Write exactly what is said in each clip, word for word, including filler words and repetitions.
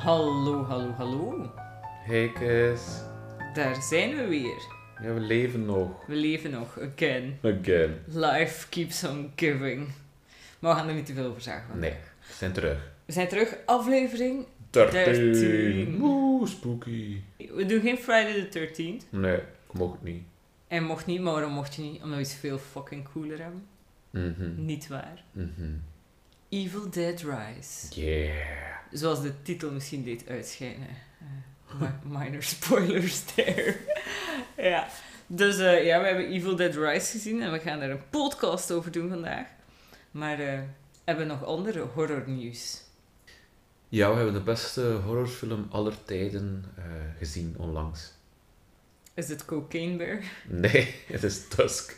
Hallo, hallo, hallo. Hey Kees. Daar zijn we weer. Ja, we leven nog. We leven nog, again. Again. Life keeps on giving. Maar we gaan er niet te veel over zeggen vandaag. Nee, we zijn terug. We zijn terug, aflevering dertien. dertien. Oeh, spooky. We doen geen Friday the thirteenth. Nee, ik mocht het niet. En mocht niet, maar waarom mocht je niet? Omdat we iets veel fucking cooler hebben. Mhm. Niet waar. Mhm. Evil Dead Rise. Yeah. Zoals de titel misschien deed uitschijnen. Uh, mi- minor spoilers there. Ja. Dus uh, ja, we hebben Evil Dead Rise gezien en we gaan er een podcast over doen vandaag. Maar uh, hebben we nog andere horrornieuws? Ja, we hebben de beste horrorfilm aller tijden uh, gezien onlangs. Is het Cocaine Bear? Nee, het is Tusk.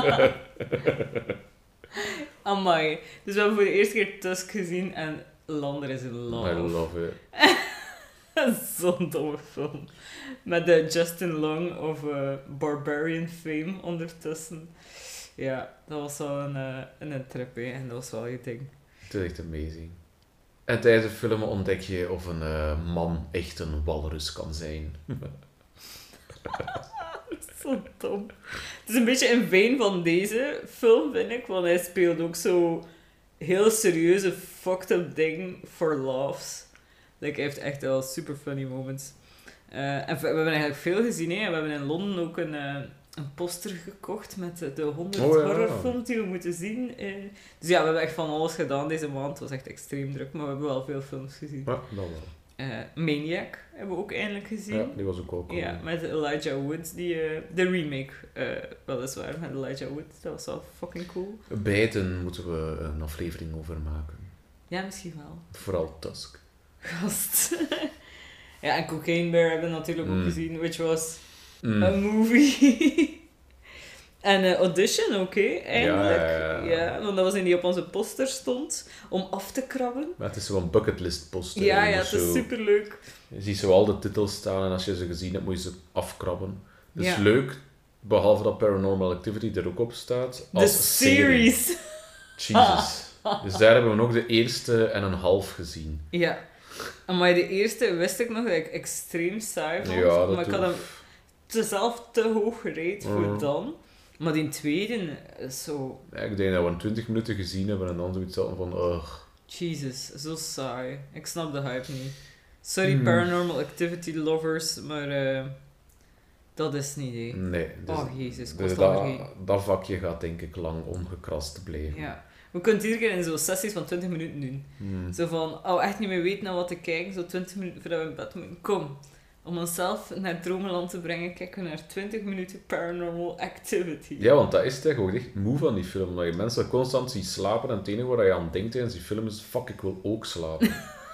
Amai. Dus we hebben voor de eerste keer Tusk gezien en Lander is in love. I love it. Zo'n domme film. Met de Justin Long of uh, Barbarian fame ondertussen. Ja, dat was wel een, uh, een trip, hè. En dat was wel je ding. Het is echt amazing. En tijdens de film ontdek je of een uh, man echt een walrus kan zijn. Zo dom. Het is een beetje een vein van deze film, vind ik. Want hij speelt ook zo heel serieuze fucked up dingen for laughs. Like, hij heeft echt wel super funny moments. Uh, en we, we hebben eigenlijk veel gezien, hè. We hebben in Londen ook een, uh, een poster gekocht met de, de honderd oh, ja. horrorfilms die we moeten zien. Uh, dus ja, we hebben echt van alles gedaan deze maand. Het was echt extreem druk, maar we hebben wel veel films gezien. Ja, dat wel. Uh, Maniac hebben we ook eindelijk gezien. Ja, die was ook wel cool. Ja, met Elijah Wood, die, uh, de remake, uh, weliswaar, met Elijah Wood. Dat was wel fucking cool. Beiden moeten we een aflevering over maken. Ja, misschien wel. Vooral Tusk. Gast. Ja, en Cocaine Bear hebben we natuurlijk mm. ook gezien, which was Mm. a movie. En uh, Audition ook, hè, eindelijk. Ja, ja, ja. Ja, want dat was in die op onze poster stond, om af te krabben. Maar het is zo'n bucketlist poster. Ja, ja, dus het is zo, superleuk. je ziet zo al de titels staan en als je ze gezien hebt, moet je ze afkrabben. Het is Ja. leuk, behalve dat Paranormal Activity er ook op staat. De Als serie. series. Jesus. Dus daar hebben we nog de eerste en een half gezien. Ja. Maar de eerste wist ik nog dat ik extreem saai vond. Ja, dat maar ik had hem te zelf te hoog gereed voor Mm. dan. Maar die tweede is zo... Ja, ik denk dat we twintig minuten gezien hebben en dan zoiets hadden van... Ugh. Jesus, zo saai. Ik snap de hype niet. Sorry, Hmm. Paranormal Activity lovers, maar uh, dat is niet, hè. Nee. Dus, Oh, jezus, ik dus was dat dat, vergeten. dat vakje gaat denk ik lang ongekrast blijven. Ja. We kunnen het iedere keer in zo'n sessies van twintig minuten doen. Hmm. Zo van, oh, echt niet meer weten naar wat te kijken, zo twintig minuten voordat we in bed moeten. Kom. Om onszelf naar het dromenland te brengen, kijken we naar twintig minuten Paranormal Activity. Ja, want dat is het echt echt moe van die film. Dat je mensen constant ziet slapen en het enige waar je aan denkt tijdens die film is fuck, ik wil ook slapen.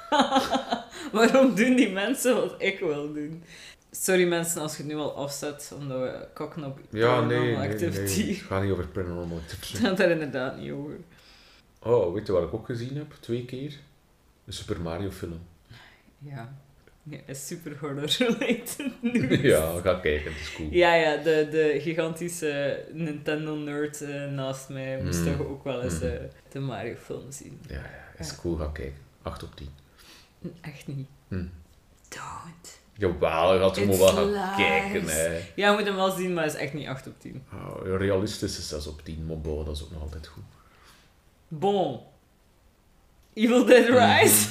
Waarom doen die mensen wat ik wil doen? Sorry mensen als je het nu al afzet, omdat we kakken op Ja, Paranormal nee, nee, Activity. nee. Het gaat niet over Paranormal Activity. Het gaat daar inderdaad niet over. Oh, weet je wat ik ook gezien heb? Twee keer? De Super Mario film. Ja, ja is super horror-related nu. Ja, ga kijken, het is cool. Ja, ja, de, de gigantische Nintendo-nerd uh, naast mij moest Mm. toch ook wel eens uh, Mm. de Mario-film zien. Ja, ja, is Ja. cool, ga kijken. acht op tien. Echt niet. Hm. Don't. Jawel, je gaat er maar It's wel gaan lies. kijken. Hè. Ja, je moet hem wel zien, maar het is echt niet acht op tien. Oh, een realistische zes op tien, maar boah, dat is ook nog altijd goed. Bon. Evil Dead Rise.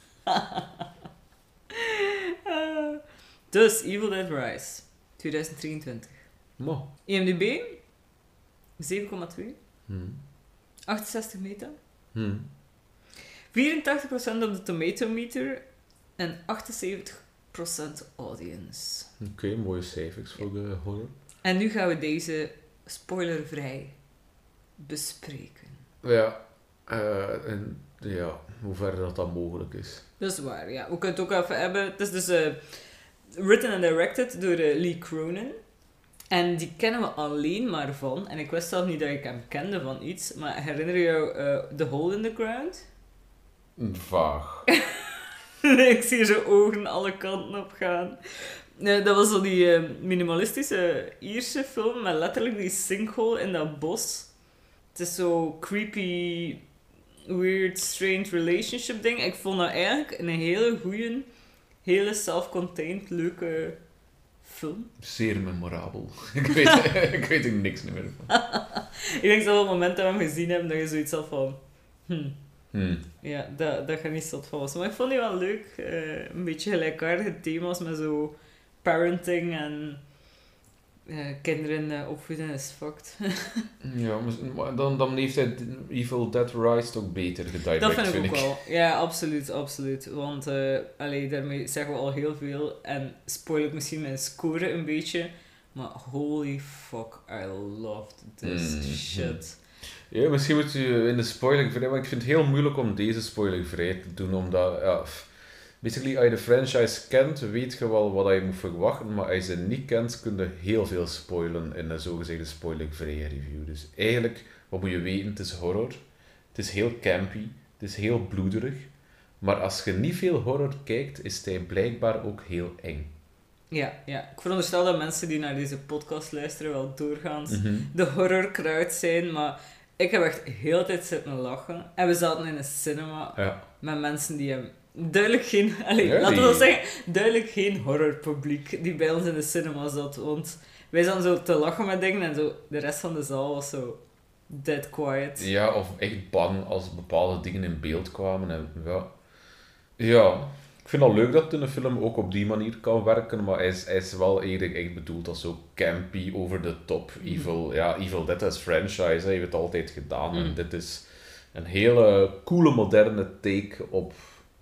Uh, dus, Evil Dead Rise. twintig drieëntwintig. Maar, I M D B. zeven komma twee. hm. achtenzestig meta. Hm. vierentachtig procent op de tomatometer. En achtenzeventig procent audience. Oké, okay, mooie cijfers voor de horror. En nu gaan we deze spoilervrij bespreken. Ja, uh, en ja, hoe ver dat dan mogelijk is. Dat is waar, ja. We kunnen het ook even hebben. Het is dus uh, written and directed door uh, Lee Cronin. En die kennen we alleen maar van, en ik wist zelf niet dat ik hem kende van iets, maar herinner je jou uh, The Hole in the Ground? Vaag. Ik zie zo ogen alle kanten op gaan. Uh, dat was zo die uh, minimalistische Ierse film met letterlijk die sinkhole in dat bos. Het is zo creepy, weird, strange relationship ding. Ik vond dat eigenlijk een hele goeie hele self-contained, leuke film. Zeer memorabel. ik, weet, ik weet er niks meer van. Ik denk dat op het moment dat we hem gezien hebben, dat je zoiets had van... Hmm, Hmm. ja, dat, dat gaat niet zot van was. Maar ik vond die wel leuk. Uh, een beetje gelijkaardige thema's met zo parenting en uh, kinderen uh, opvoeden is fucked. Ja, maar dan, dan heeft hij Evil Dead Rise ook beter gedirect, Dat vind ik vind ook ik. wel. Ja, absoluut, absoluut. Want uh, allee, daarmee zeggen we al heel veel. En spoil ik misschien mijn score een beetje. Maar holy fuck, I loved this Mm. shit. Ja, misschien moet je in de spoiler vrij, maar ik vind het heel moeilijk om deze spoiler vrij te doen, omdat, ja, basically, als je de franchise kent, weet je wel wat je moet verwachten, maar als je ze niet kent, kun je heel veel spoilen in een zogezegde spoilervrije review. Dus eigenlijk, wat moet je weten? Het is horror, het is heel campy, het is heel bloederig, maar als je niet veel horror kijkt, is hij blijkbaar ook heel eng. Ja, ja, ik veronderstel dat mensen die naar deze podcast luisteren wel doorgaans Mm-hmm. de horrorkruid zijn, maar ik heb echt heel de tijd zitten lachen. En we zaten in een cinema Ja. met mensen die hem duidelijk geen... Allez, Ja, laten we die- wel zeggen, duidelijk geen horrorpubliek die bij ons in de cinema zat. Want wij zaten zo te lachen met dingen en zo, de rest van de zaal was zo dead quiet. Ja, of echt bang als bepaalde dingen in beeld kwamen. En, ja. ja, ik vind het leuk dat een film ook op die manier kan werken, maar hij is, hij is wel eerder echt bedoeld als zo campy, over the top, evil. Ja, Evil Dead as franchise, hè, heeft het altijd gedaan. Mm. En dit is een hele coole, moderne take op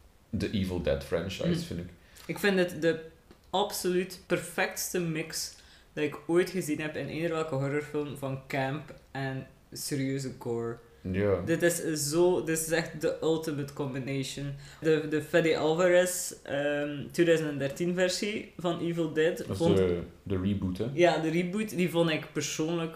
de Evil Dead franchise, Mm. vind ik. Ik vind het de absoluut perfectste mix dat ik ooit gezien heb in eender welke horrorfilm van camp en serieuze gore. Ja. Dit is zo, dit is echt de ultimate combination. De, de Fede Alvarez um, twintig dertien versie van Evil Dead Dat is vond... de, de reboot, hè. Ja, de reboot, die vond ik persoonlijk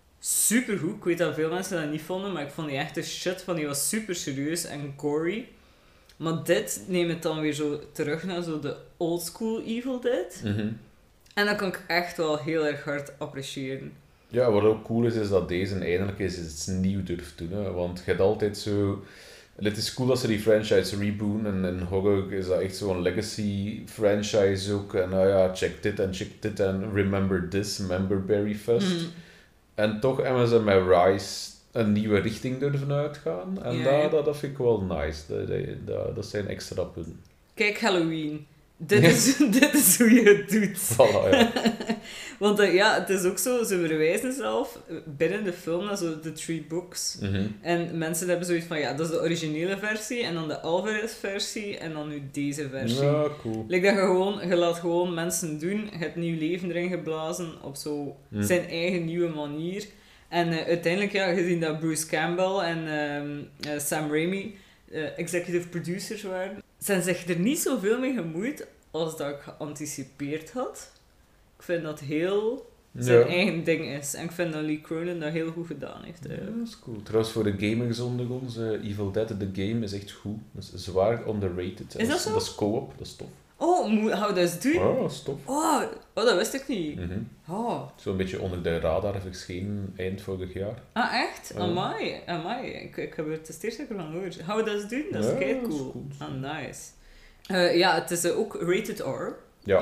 super goed. Ik weet dat veel mensen dat niet vonden, maar ik vond die echt de shit van, die was super serieus en gory. Maar dit neemt het dan weer zo terug naar zo de old school Evil Dead. Mhm. En dat kan ik echt wel heel erg hard appreciëren. Ja, wat ook cool is, is dat deze eindelijk eens iets nieuw durft doen. Hè? Want je hebt altijd zo... Het is cool dat ze die franchise rebooten. En in horror is dat echt zo'n legacy franchise ook. En nou ja, check dit en check dit en remember this, remember Berryfest. Mhm. En toch hebben ze met Rise een nieuwe richting durven uitgaan. En Ja, dat, ja. dat, dat vind ik wel nice. Dat, dat, dat, dat zijn extra punten. Kijk, Halloween. Dit is, dit is hoe je het doet. Voilà, ja. Want uh, ja, het is ook zo, ze verwijzen zelf binnen de film naar zo de three books. Mhm. En mensen hebben zoiets van, ja, dat is de originele versie, en dan de Alvarez-versie, en dan nu deze versie. Ja, cool. Like dat je gewoon, je laat gewoon mensen doen, je hebt nieuw leven erin geblazen, op zo Hm. zijn eigen nieuwe manier. En uh, uiteindelijk, ja, gezien dat Bruce Campbell en um, uh, Sam Raimi uh, executive producers waren, zijn zich er niet zoveel mee gemoeid als dat ik geanticipeerd had. Ik vind dat heel zijn Ja. eigen ding is. En ik vind dat Lee Cronin dat heel goed gedaan heeft. Ja, eigenlijk. dat is cool. Trouwens, voor de gamers onder ons, uh, Evil Dead, the game, is echt goed. Dat is zwaar underrated. Is dat zo? Dat is co-op, dat is tof. Oh, moet, gaan we dat eens doen? Oh, dat is tof. Oh, oh, dat wist ik niet. Mhm. Oh. Zo'n beetje onder de radar verschenen eind vorig jaar. Ah, echt? Ja. Amai, amai. Ik, ik heb er het eerste keer van gehoord. Gaan we dat eens doen? Dat is Ja, kei dat is cool. cool. Ah, nice. Uh, ja, het is uh, ook rated R. Ja.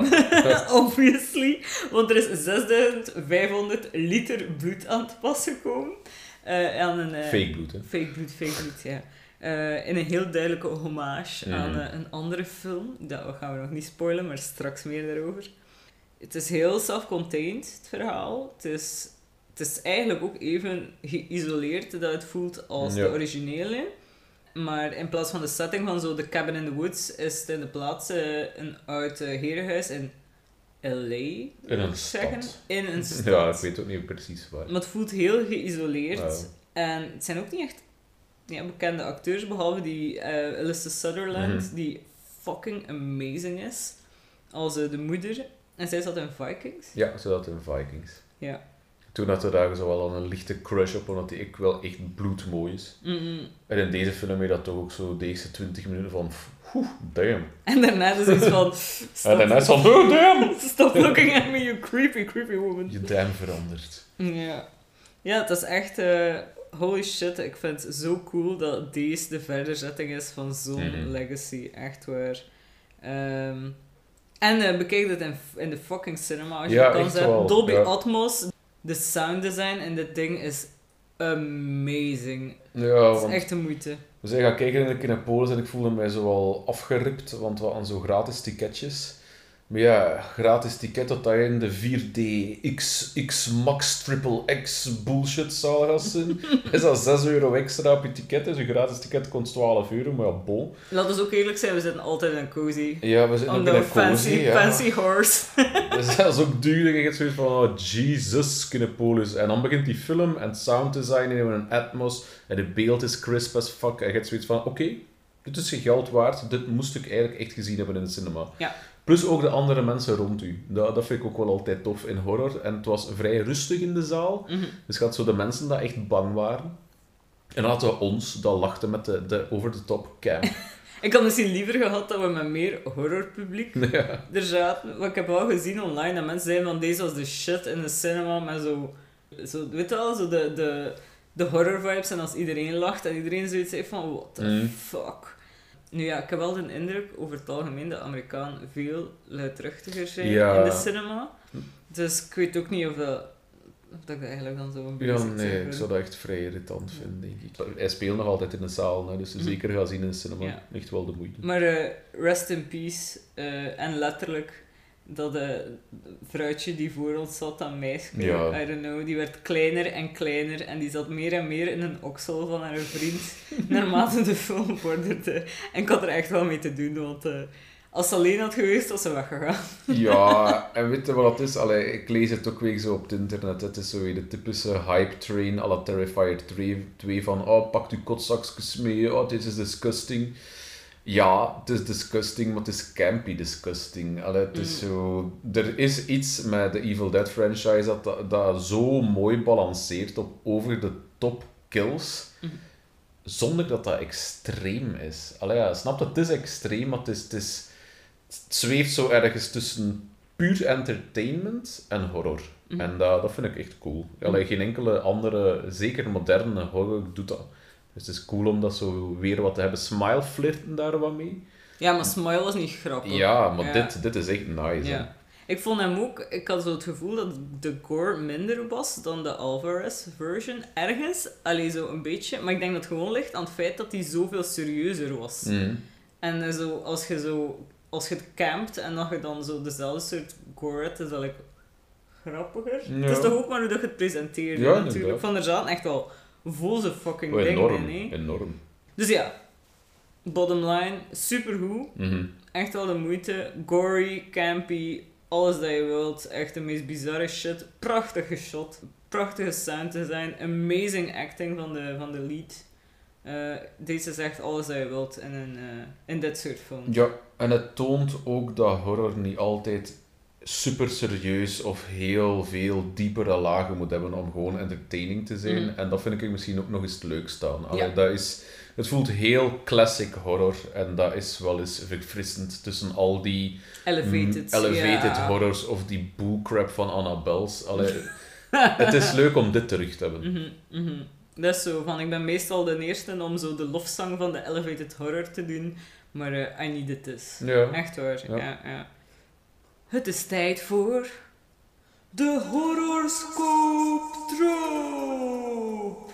Obviously. Want er is zesduizend vijfhonderd liter bloed aan het pas gekomen. Uh, aan een, uh, Fake bloed, hè. Fake bloed, fake bloed, ja. Uh, in een heel duidelijke hommage Mhm. aan uh, een andere film. Dat gaan we nog niet spoilen, maar straks meer daarover. Het is heel self-contained, het verhaal. Het is, het is eigenlijk ook even geïsoleerd dat het voelt als Ja. de originele. Maar in plaats van de setting van zo de Cabin in the Woods, is het in de plaats uh, een oud uh, herenhuis in L A. In een zeggen. stad. In een stad. Ja, ik weet ook niet precies waar. Maar het voelt heel geïsoleerd. Ja. En het zijn ook niet echt ja, bekende acteurs, behalve die uh, Alyssa Sutherland, Mhm. die fucking amazing is. Als uh, de moeder. En zij zat in Vikings. Ja, zodat in Vikings. Ja. Toen had er daar zo wel al een lichte crush op, omdat die ik wel echt bloedmooi is. Mm-mm. En in deze film heb je dat toch ook zo, deze twintig minuten van, oeh, damn. En daarna is iets van... Stop, En daarna is van, oh, damn! stop looking at me, you creepy, creepy woman. Je damn verandert. Ja. Ja, het is echt... Uh, holy shit, ik vind het zo cool dat deze de verderzetting is van zo'n Mhm. legacy. Echt waar. Ehm, En uh, bekijk het in, in de fucking cinema als je Ja, het kan echt zetten. wel, Dolby ja. Atmos, de sound design in dit ding is amazing. Ja, Het is want echt de moeite. we zijn gaan kijken in de Kinepolis en ik voelde mij zo al afgeript, want we hadden zo gratis ticketjes. Maar ja, gratis ticket tot je in de vier D X, X Max Triple X bullshit zaal gaat zien. Is dat zes euro extra op je ticket, dus je gratis ticket kost twaalf euro, maar ja, bol. Laten we ook eerlijk zijn, we zitten altijd in cozy. Ja, we zitten On ook in the een fancy, cozy, ja. fancy horse. Dus dat is ook duur, ik heb zoiets van, oh Jesus, Kinepolis. En dan begint die film en het sound design en een atmos en de beeld is crisp as fuck. En je hebt zoiets van, oké, okay, dit is je geld waard, dit moest ik eigenlijk echt gezien hebben in de cinema. Ja. Plus ook de andere mensen rond u. Dat, dat vind ik ook wel altijd tof in horror. En het was vrij rustig in de zaal. Mm-hmm. Dus je had zo de mensen die echt bang waren. En dan hadden we ons, dat lachten met de, de over-the-top cam. Ik had misschien liever gehad dat we met meer horrorpubliek Ja. er zaten. Want ik heb wel gezien online dat mensen zeiden van deze was de shit in de cinema. Met zo, zo weet je wel, zo de, de, de horror vibes. En als iedereen lacht en iedereen zoiets heeft van what the Mm. fuck. Nu ja, ik heb wel de indruk over het algemeen dat Amerikanen veel luidruchtiger zijn Ja. in de cinema. Dus ik weet ook niet of dat, of dat ik dat eigenlijk dan zo een Ja, basic nee, zou ik vinden. zou dat echt vrij irritant vinden, denk ik. Hij speelt nog altijd in de zaal, hè, dus Mhm. zeker gaan zien in de cinema. Ja. Echt wel de moeite. Maar eh, rest in peace. eh, en letterlijk dat uh, vrouwtje die voor ons zat, dat meisje, Ja. I don't know, die werd kleiner en kleiner en die zat meer en meer in een oksel van haar vriend naarmate de film vorderde. En ik had er echt wel mee te doen, want uh, als ze alleen had geweest, was ze weggegaan. Ja, en weet je wat het is? Allee, ik lees het ook weer zo op het internet. Het is zo weer de typische hype train à la Terrifier twee van oh, pak je kotzakjes mee, oh, dit is disgusting. Ja, het is disgusting, maar het is campy disgusting. Allee, het is Mm. zo... Er is iets met de Evil Dead franchise dat, dat, dat zo mooi balanceert op over de top kills, Mm. zonder dat dat extreem is. Allee, ja, snap je? Het is extreem, maar het is... Het is het zweeft zo ergens tussen puur entertainment en horror. Mhm. En dat, dat vind ik echt cool. Allee, geen enkele andere, zeker moderne horror doet dat. Dus het is cool om dat zo weer wat te hebben. Smile flirten daar wat mee. Ja, maar Smile was niet grappig. Ja, maar Ja. Dit, dit is echt nice. Ja. Ik vond hem ook, ik had zo het gevoel dat de gore minder was dan de Alvarez version. Ergens, alleen zo een beetje. Maar ik denk dat het gewoon ligt aan het feit dat hij zoveel serieuzer was. Hè. Mhm. En eh, zo, als je zo, als je het campt en dat je dan zo dezelfde soort gore hebt, is dat like, grappiger. Ja. Het is toch ook maar hoe dat je het presenteert, Ja, hè, inderdaad. natuurlijk. Van er zaten echt wel vol zijn fucking Oh, dingen enorm, in, hè. enorm. Dus ja, bottom line, supergoed. Mhm. Echt wel de moeite. Gory, campy, alles dat je wilt. Echt de meest bizarre shit. Prachtig geshot. Prachtige sound design. Amazing acting van de, van de lead. Eh, deze is echt alles dat je wilt in, een, eh, in dit soort films. Ja, en het toont ook dat horror niet altijd super serieus of heel veel diepere lagen moet hebben om gewoon entertaining te zijn. Mhm. En dat vind ik misschien ook nog eens het leukste aan. Allee, Ja. dat is, het voelt heel classic horror en dat is wel eens verfrissend tussen al die Elevated. mm, elevated ja. horrors of die bullcrap van Annabelle's. Allee, het is leuk om dit terug te hebben. Mhm, mhm. Dat is zo van, ik ben meestal de eerste om zo de lofzang van de elevated horror te doen, maar eh I need this. Ja. Echt waar, Ja. ja. Ja, Het is tijd voor de horoscoop troop.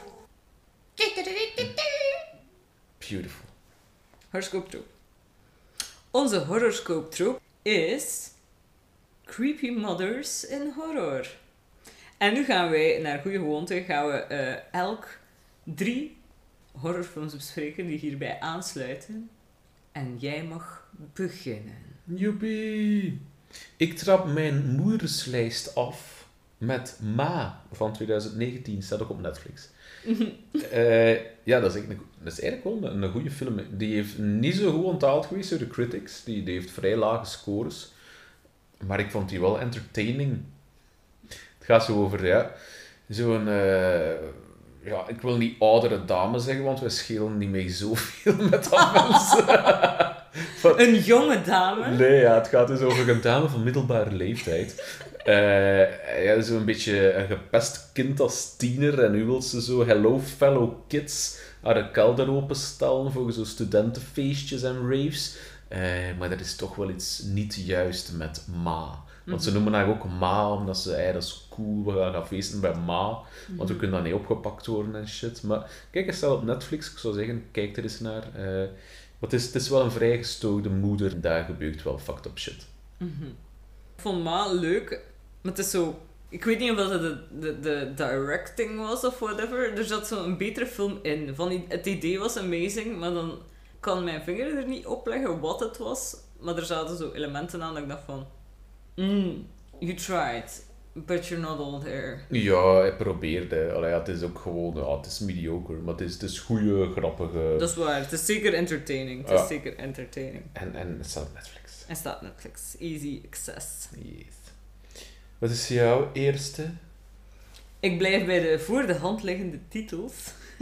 Beautiful. Horoscoop troop. Onze horoscoop troop is creepy mothers in horror. En nu gaan wij, naar goede gewoonte, gaan we eh, elk drie horrorfilms bespreken die hierbij aansluiten. En jij mag beginnen. Joepie! Ik trap mijn moederslijst af met Ma van twintig negentien. Staat ook op Netflix. Eh, ja, dat is, eigenlijk een, dat is eigenlijk wel een, een goede film. Die heeft niet zo goed onthaald geweest door de critics. Die, die heeft vrij lage scores. Maar ik vond die wel entertaining. Het gaat zo over, ja, zo'n... eh, ja, ik wil niet oudere dame zeggen, want we schelen niet meer zoveel met dat mensen. Van- Een jonge dame. Nee, ja, het gaat dus over een dame van middelbare leeftijd. Eh ja, zo'n beetje een gepest kind als tiener. En nu wil ze zo Hello Fellow Kids haar kelder openstellen voor zo studentenfeestjes en raves. Uh, maar er is toch wel iets niet juist met Ma. Want Mm-hmm. ze noemen haar ook Ma, omdat ze, hey, dat is cool, we gaan gaan feesten bij Ma. Want Mm-hmm. we kunnen dan niet opgepakt worden en shit. Maar kijk eens wel op Netflix, ik zou zeggen, kijk er eens naar. Uh, want het is, het is wel een vrij gestoorde moeder. Daar gebeurt wel fucked up shit. Mm-hmm. Ik vond Ma leuk, maar het is zo... Ik weet niet of dat de, de, de directing was of whatever. Er zat zo een betere film in. Van, het idee was amazing, maar dan kan mijn vinger er niet op leggen wat het was. Maar er zaten zo elementen aan dat ik dacht van... Mm, you tried, but you're not all there. Ja, hij probeerde. Allee, ja, het is ook gewoon... Ja, het is mediocre, maar het is, het is goede, grappige... Dat is waar. Het is zeker entertaining. Het Ja. is zeker entertaining. En, en het staat op Netflix. En staat Netflix. Easy access. Yes. Wat is jouw eerste? Ik blijf bij de voor de hand liggende titels.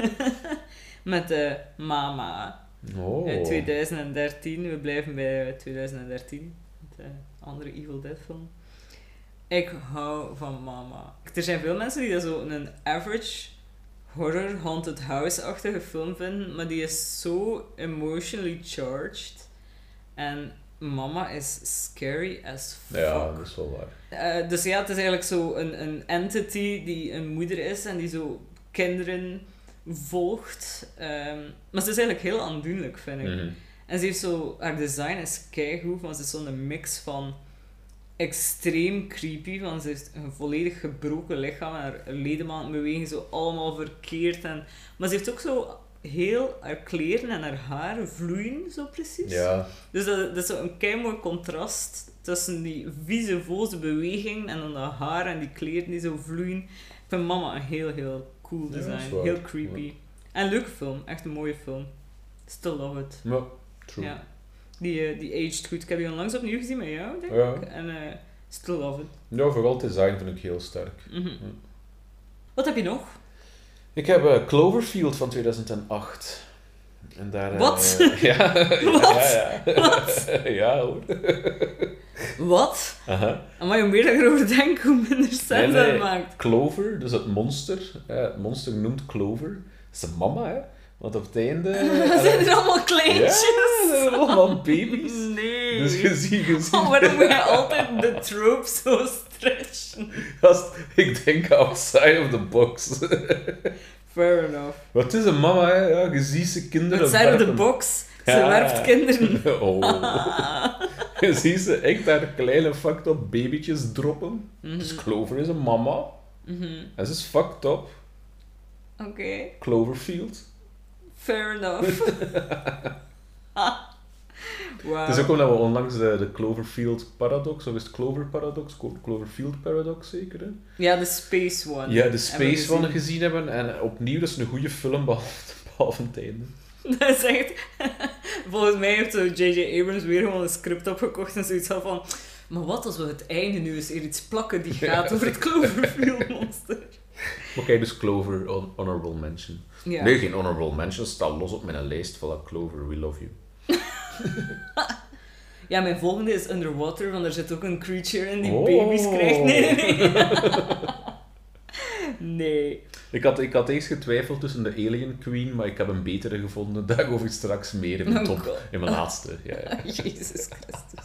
Met de Mama. Oh. Uit twintig dertien. We blijven bij twintig dertien. De andere Evil Dead film. Ik hou van Mama. Er zijn veel mensen die dat zo een average horror haunted house-achtige film vinden, maar die is zo emotionally charged. En Mama is scary as fuck. Ja, dat is wel waar. Uh, dus ja, het is eigenlijk zo een, een entity die een moeder is en die zo kinderen volgt. Um, maar ze is eigenlijk heel aandoenlijk, vind ik. Mm-hmm. En ze heeft zo... Haar design is keigoed, want ze is zo'n mix van extreem creepy, want ze heeft een volledig gebroken lichaam en haar ledematen bewegen zo allemaal verkeerd. En, maar ze heeft ook zo heel haar kleren en haar haar vloeien zo precies. Ja. Dus dat, dat is zo een keimooi contrast tussen die vieze, voze beweging en dan dat haar en die kleren die zo vloeien. Ik vind Mama een heel, heel cool Ja, dat is design. waar. Heel creepy. Ja. En een leuke film. Echt een mooie film. Still love it. Ja, true. Ja. Die, uh, die aged goed. Ik heb die onlangs opnieuw gezien met jou, denk Ja. ik. En uh, still love it. Ja, vooral het design vind ik heel sterk. Mm-hmm. Ja. Wat heb je nog? Ik heb uh, Cloverfield van tweeduizend acht. En daar, uh, Wat? Ja, Wat? ja, ja. Wat? Ja, hoor. Wat? Aha. Maar hoe meer dat ik erover denk, hoe minder sens Nee, dat nee. maakt. Clover, dus het monster. Ja, het monster noemt Clover. Dat is de mama, hè. Want op het einde... Zijn er allemaal kleintjes? Ja, dat zijn allemaal baby's. Nee. Dus je ziet, je ziet... Oh, waarom moet je altijd de trope zo stretchen? Gast, ik denk outside of the box. Fair enough. Wat is een mama, hè? Ja, je ziet ze kinderen Outside of the werpen. box. Ze Ja. werpt kinderen. Oh. Je ziet ze echt daar kleine fucked up babytjes droppen. Mhm. Dus Clover is een mama. Mhm. En ze is fucked up. Oké. Cloverfield. Fair enough. Ah. Wow. Het is ook omdat we onlangs de, de Cloverfield paradox, of is het Clover paradox? Clo- Cloverfield paradox zeker, hè? Ja, de Space One. Ja, de Hebben we Space One gezien. gezien hebben. En opnieuw, dat is een goede film, behalve, behalve het einde. Dat is echt... Volgens mij heeft zo J J Abrams weer gewoon een script opgekocht en zoiets had van... Maar wat als we het einde nu eens hier iets plakken die gaat over het Cloverfield monster? Oké, dus Clover, hon- honorable mention. Ja. Nee, geen honorable mention, staat los op mijn lijst. Voilà, Clover, we love you. Ja, mijn volgende is Underwater, want er zit ook een creature in die Oh. baby's krijgt. Nee, nee, nee. Nee. Ik had, ik had eerst getwijfeld tussen de Alien Queen, maar ik heb een betere gevonden. Daarover straks meer in mijn Oh top, God. in mijn laatste. Ja, ja. Jezus Christus.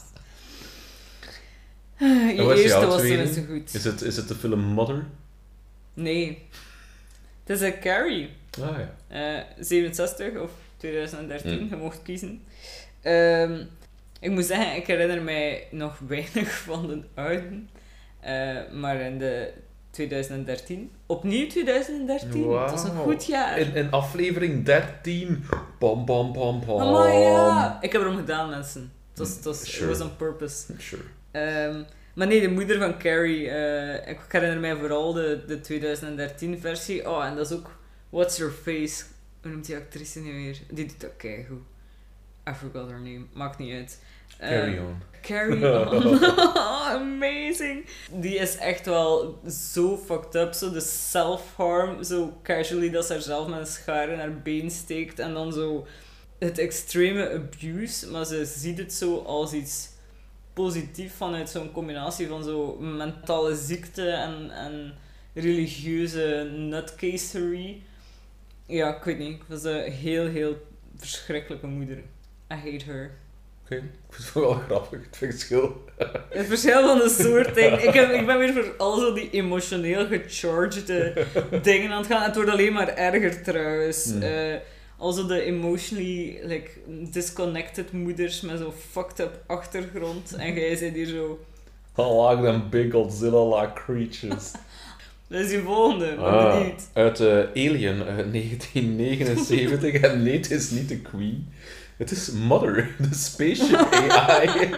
En Je wat is eerste jouw was tweede? tenminste goed. Is het, is het de film Mother? Nee. Het is een Carrie. Ah ja. Eh, zevenenzestig of twintig dertien, Hmm. je mocht kiezen. Ehm, ik moet zeggen, ik herinner mij nog weinig van de oude. Eh, maar in de twintig dertien. Opnieuw twintig dertien. Dat is een Wauw. goed jaar. In, in aflevering dertien. Pam, pam, pam, pam. Amai, ja. Ik heb erom gedaan, mensen. Het was, het was, it Sure. was on purpose. Sure. Ehm, maar nee, de moeder van Carrie. eh, ik herinner mij vooral de, de twintig dertien versie. Oh, en dat is ook What's Her Face. Hoe noemt die actrice nu weer? Die doet dat keigoed. I forgot her name. Maakt niet uit. Eh, Carry on. Carrie on. Amazing. Die is echt wel zo fucked up. Zo de self-harm. Zo casually dat ze haarzelf met een schaar in haar been steekt. En dan zo het extreme abuse. Maar ze ziet het zo als iets positief vanuit zo'n combinatie van zo mentale ziekte en, en religieuze nutcasery. Ja, ik weet niet. Ik was een heel, heel verschrikkelijke moeder. I hate her. Okay. Ik vind het wel grappig, het verschil. Het verschil van de soort ding. Ik, heb, ik ben weer voor al zo die emotioneel gechargede dingen aan het gaan. En het wordt alleen maar erger trouwens. Mm. Uh, also de emotionally like, disconnected moeders met zo'n fucked up achtergrond. En jij zit hier zo... I like them big Godzilla-like creatures. Dat is die volgende, wat Ah, niet. uit uh, Alien uit negentien negenenzeventig. En nee, het is niet de Queen. Het is Mother, de spaceship A I.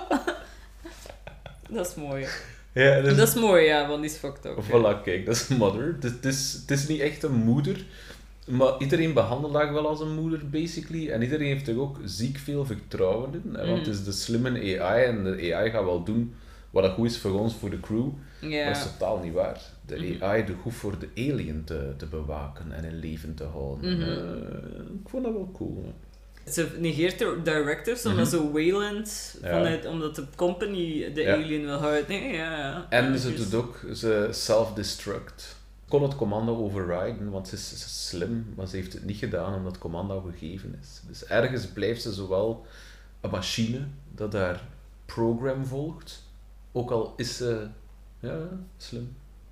Dat is mooi. Ja, dus... Dat is mooi, ja, want die is fucked up. Voilà, kijk, dat is Mother. Het is, het, is, het is niet echt een moeder, maar iedereen behandelt haar wel als een moeder, basically. En iedereen heeft er ook ziek veel vertrouwen in. Hè, want Mhm. het is de slimme A I en de A I gaat wel doen wat dat goed is voor ons, voor de crew. Ja. Maar dat is totaal niet waar. De Mhm. A I doet goed voor de alien te, te bewaken en in leven te houden. Mhm. Uh, ik vond dat wel cool. Hè. Ze negeert de directives, omdat Mhm. zo Wayland, Ja. vanuit, omdat de company de Ja. alien wil houden. Nee, ja, ja. En Ja, ze dus- doet ook ze self-destruct. Kon het commando overriden, want ze is, ze is slim, maar ze heeft het niet gedaan omdat het commando gegeven is. Dus ergens blijft ze zowel een machine dat haar program volgt, ook al is ze ja, slim.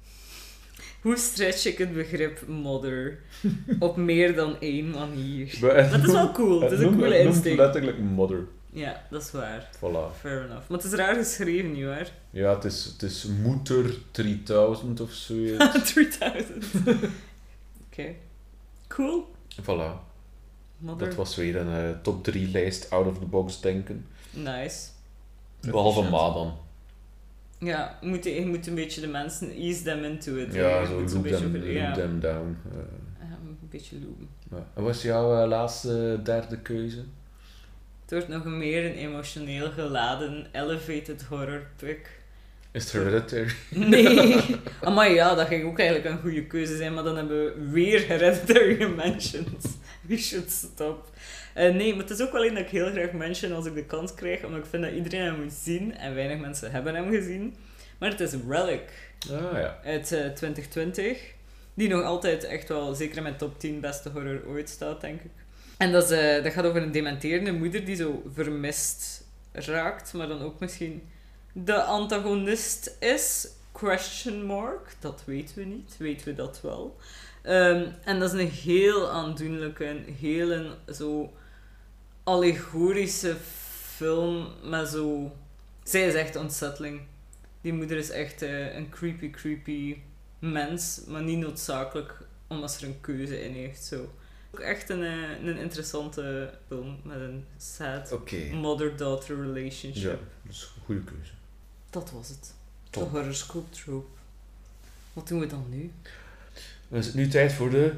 Hoe stretch ik het begrip mother op meer dan één manier? Maar Maar het is wel cool, het is een noem- coole het noemt insteek. letterlijk mother. Ja, dat is waar. Voilà. Fair enough. Maar het is raar geschreven, nietwaar? Ja, het is, het is moeder drieduizend of zoiets. drieduizend. Oké. Cool. Voilà. Mother. Dat was weer een uh, top drie lijst out of the box denken. Nice. Behalve Efficient. Ma dan. Ja, je moet, je moet een beetje de mensen ease them into it. Ja, Je zo moet loop beetje them, over- loop ja. them down. Uh, Ja, een beetje loopen. ja. En wat is jouw uh, laatste derde keuze? Het wordt nog meer een emotioneel geladen elevated horror pick. Is het Hereditary? Nee. Maar ja, dat ging ook eigenlijk een goede keuze zijn, maar dan hebben we weer Hereditary gementioned. We should stop. Uh, nee, maar het is ook wel een dat ik heel graag mention als ik de kans krijg, omdat ik vind dat iedereen hem moet zien en weinig mensen hebben hem gezien. Maar het is Relic Ah ja. uit uh, twintig twintig, die nog altijd echt wel zeker in mijn top tien beste horror ooit staat, denk ik. En dat, is, uh, dat gaat over een dementerende moeder die zo vermist raakt, maar dan ook misschien de antagonist is. Question mark, dat weten we niet. Weten we dat wel. Um, en dat is een heel aandoenlijke, een hele zo allegorische film met zo... Zij is echt unsettling. Die moeder is echt uh, een creepy, creepy mens, maar niet noodzakelijk omdat ze er een keuze in heeft. Zo. Ook echt een, uh, een interessante film met een sad Oké. mother-daughter relationship. Ja, dat is een goede keuze. Dat was het. Top. De horoscope trope. Wat doen we dan nu? Dan is het nu tijd voor de...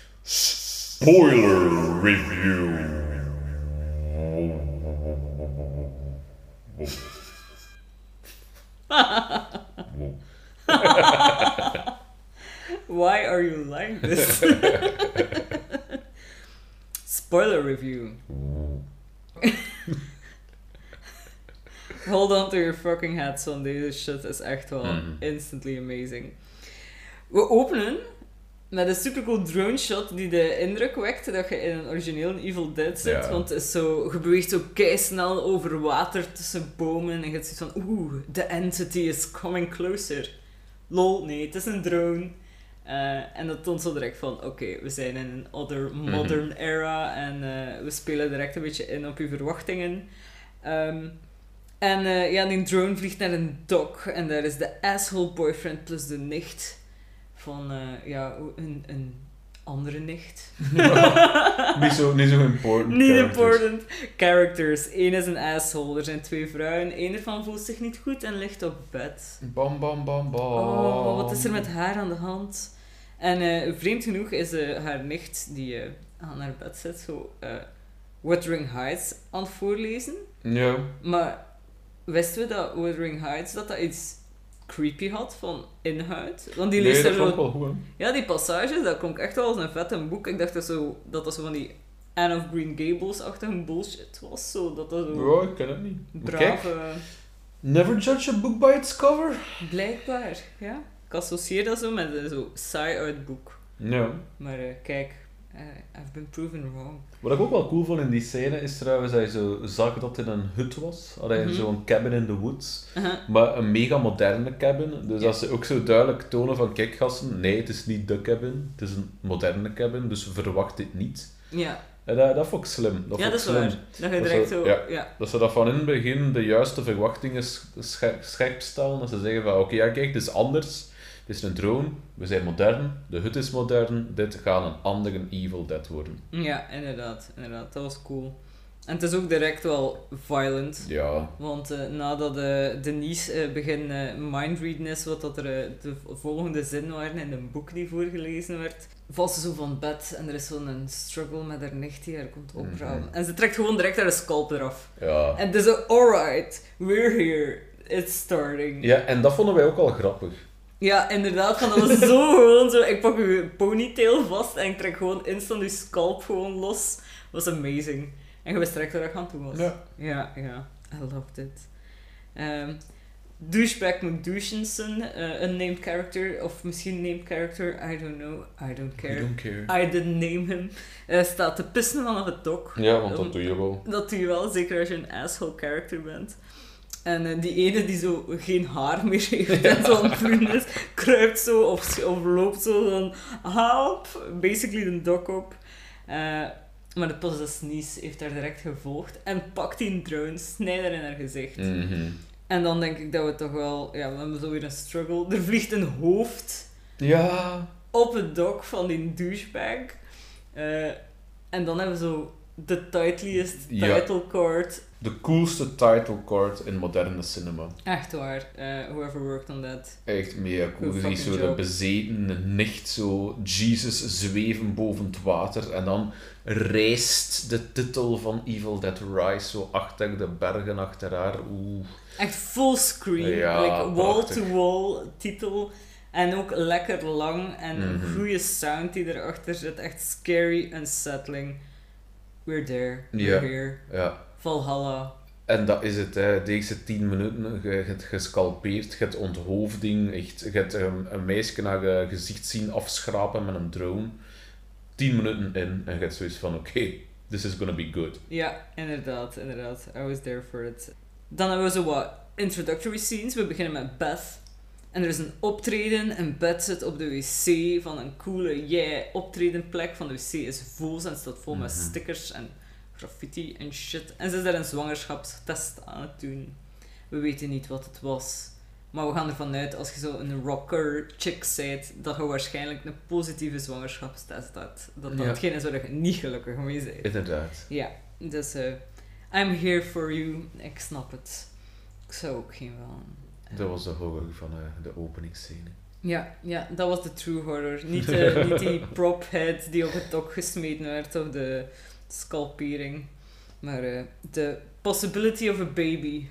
Spoiler review. Why are you like this? Spoiler review. Hold on to your fucking hats on deze shit is echt wel Mm. instantly amazing. We openen met een supercool drone shot die de indruk wekt dat je in een origineel Evil Dead zit. Ja. Want het is zo, je beweegt zo keisnel over water tussen bomen en je hebt zoiets van oeh, the entity is coming closer. Lol, nee, het is een drone. Uh, en dat toont zo direct van, oké, okay, we zijn in een other modern Mhm. era en uh, we spelen direct een beetje in op uw verwachtingen. Um, en uh, ja, die drone vliegt naar een dok en daar is de asshole boyfriend plus de nicht van, uh, ja, een, een andere nicht. niet, zo, niet zo important. Niet characters. important. Characters. Eén is een asshole. Er zijn twee vrouwen. Eén ervan voelt zich niet goed en ligt op bed. Bam, bam, bam, bam. Oh, wat is er met haar aan de hand? En uh, vreemd genoeg is uh, haar nicht, die uh, aan haar bed zit, zo uh, Wuthering Heights aan het voorlezen. Ja. Maar wisten we dat Wuthering Heights dat dat iets creepy had van inhoud? Want die Nee, leest dat er vond ik zo... wel goed. hè. Ja, die passages, dat klonk echt wel als een vette boek. Ik dacht dat, zo, dat dat zo van die Anne of Green Gables-achtige bullshit was. Zo, dat dat zo Ja, ik ken het niet. brave... Never judge a book by its cover. Blijkbaar, ja. Ik associeer dat zo met een zo saai uit boek. Ja. Maar uh, kijk, uh, I've been proven wrong. Wat ik ook wel cool vond in die scène is trouwens dat je zo zag dat het in een hut was. Allee, Mm-hmm. zo'n cabin in the woods. Uh-huh. Maar een mega moderne cabin. Dus Ja. dat ze ook zo duidelijk tonen van, kijk gasten, nee, het is niet de cabin. Het is een moderne cabin, dus verwacht dit niet. Ja, En dat, dat vond ik slim. Dat ja vond dat ik is slim. waar. Dat je Dat direct ze- zo... ja. Ja. Dat ze dat van in het begin de juiste verwachtingen sch- scherp, scherp stellen. Dat ze zeggen van, oké, ja kijk, het is anders. Het is een drone, we zijn modern, de hut is modern, dit gaat een andere Evil Dead worden. Ja, inderdaad, inderdaad. Dat was cool. En het is ook direct wel violent. Ja. Want uh, nadat uh, Denise uh, begin uh, mindreaden is, wat dat er uh, de volgende zin waren in een boek die voorgelezen werd, valt ze zo van bed en er is zo'n struggle met haar nicht die haar komt ophalen. Mm-hmm. En ze trekt gewoon direct haar scalp eraf. Ja. En het is zo, alright, we're here, it's starting. Ja, en dat vonden wij ook al grappig. Ja, inderdaad, van dat was zo gewoon zo, ik pak uw ponytail vast en ik trek gewoon instant uw scalp gewoon los. Was amazing. En je wist direct waar ik aan toe was. Ja. Ja, ja. I loved it. Um, Douchebag McDouchenson, uh, unnamed character, of misschien named character, I don't know, I don't care. I don't care. I didn't name him. Uh, staat te pissen vanaf het dok. Ja, want Um, dat doe je wel. Dat doe je wel, zeker als je een asshole character bent. En uh, die ene die zo geen haar meer heeft en zo aan het doen is, kruipt zo of, of loopt zo van help, basically de dok op. Uh, maar de possessnies heeft haar direct gevolgd en pakt die drone, snijdt haar in haar gezicht. Mm-hmm. En dan denk ik dat we toch wel, ja, we hebben zo weer een struggle. Er vliegt een hoofd Ja. op het dok van die douchebag. Uh, en dan hebben we zo de titliest Ja. title card. De coolste title card in moderne cinema. Echt waar. Uh, whoever worked on that. Echt mega cool. Good Je ziet zo fucking de job. bezetene nicht zo Jesus zweven boven het water en dan rijst de titel van Evil Dead Rise zo achter de bergen achter haar. Oeh. Echt full screen. Ja, like prachtig. wall-to-wall titel. En ook lekker lang en een Mhm. goede sound die erachter zit. Echt scary, unsettling. We're there. We're Ja. here. Ja. Valhalla. En dat is het, hè. De eerste tien minuten, je je hebt gescalpeerd, je hebt onthoofding, echt, je hebt een, een meisje naar je gezicht zien afschrapen met een drone. Tien minuten in en je hebt zoiets van, oké, okay, this is gonna be good. Ja, inderdaad, inderdaad. I was there for it. Dan hebben we zo wat introductory scenes. We beginnen met Beth. En er is een optreden en Beth zit op de wc van een coole, yeah, optredenplek. Van de wc is vol en staat vol met Mhm. stickers en graffiti en shit. En ze is daar een zwangerschapstest aan het doen. We weten niet wat het was. Maar we gaan ervan uit, als je zo een rocker chick bent, dat je waarschijnlijk een positieve zwangerschapstest hebt. Dat dat Ja. hetgeen is waar je niet gelukkig mee bent. Inderdaad. Ja, dus uh, I'm here for you. Ik snap het. Ik zou ook geen wel. Dat was de horror van uh, de openingsscène. Ja, ja, dat was de true horror. Niet, uh, niet die prophead die op het dok gesmeten werd of de scalpering. Maar uh, de possibility of a baby.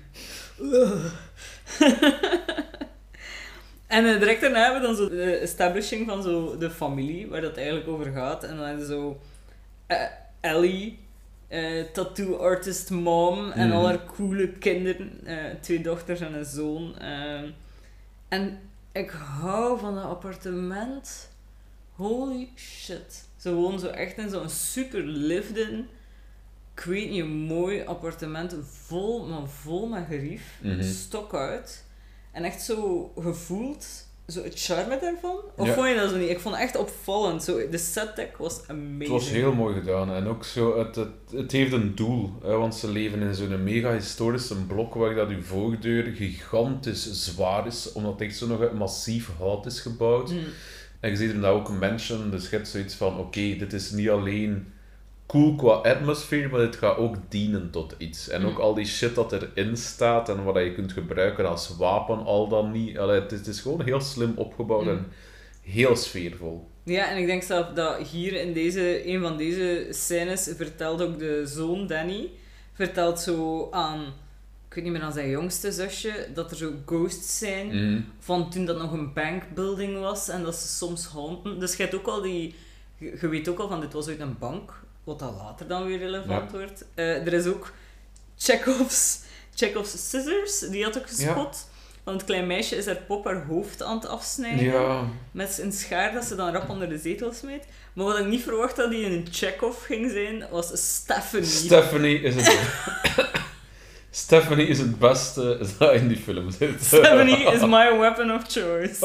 En uh, direct daarna hebben we dan zo de establishing van zo de familie, waar dat eigenlijk over gaat. En dan hebben we zo uh, Ellie, uh, tattoo artist mom en Mhm. al haar coole kinderen, uh, twee dochters en een zoon. Uh, en ik hou van dat appartement. Holy shit. Ze wonen zo echt in zo'n super lived-in, ik weet niet, een mooi appartement, vol, maar vol met gerief, Mhm. stok uit. En echt zo gevoeld, zo het charme daarvan. Of Ja. vond je dat zo niet? Ik vond het echt opvallend. Zo, de set-deck was amazing. Het was heel mooi gedaan en ook zo, het, het, het heeft een doel, hè, want ze leven in zo'n mega historische blok waar dat uw voordeur gigantisch zwaar is, omdat het echt zo nog uit massief hout is gebouwd. Mm. En je ziet er nou ook een mansion, dus je hebt zoiets van, oké, dit is niet alleen cool qua atmosfeer, maar dit gaat ook dienen tot iets. En ook Mm. al die shit dat erin staat en wat je kunt gebruiken als wapen, al dan niet. Allee, het, is, het is gewoon heel slim opgebouwd Mm. en heel sfeervol. Ja, en ik denk zelf dat hier in deze, een van deze scènes vertelt ook de zoon Danny, vertelt zo aan, ik weet niet meer, aan zijn jongste zusje, dat er zo ghosts zijn Mhm. van toen dat nog een bankbuilding was en dat ze soms haunten. Dus je hebt ook al die, je, je weet ook al van dit was uit een bank, wat dat later dan weer relevant wordt. Uh, er is ook Chekhov's, Chekhov's scissors, die had ik gespot. van het klein meisje is haar pop haar hoofd aan het afsnijden. Ja. Met een schaar dat ze dan rap onder de zetel smijt. Maar wat ik niet verwacht dat die een Chekhov ging zijn, was Stephanie. Stephanie is het... Stephanie is het beste dat in die film zit. Stephanie is my weapon of choice.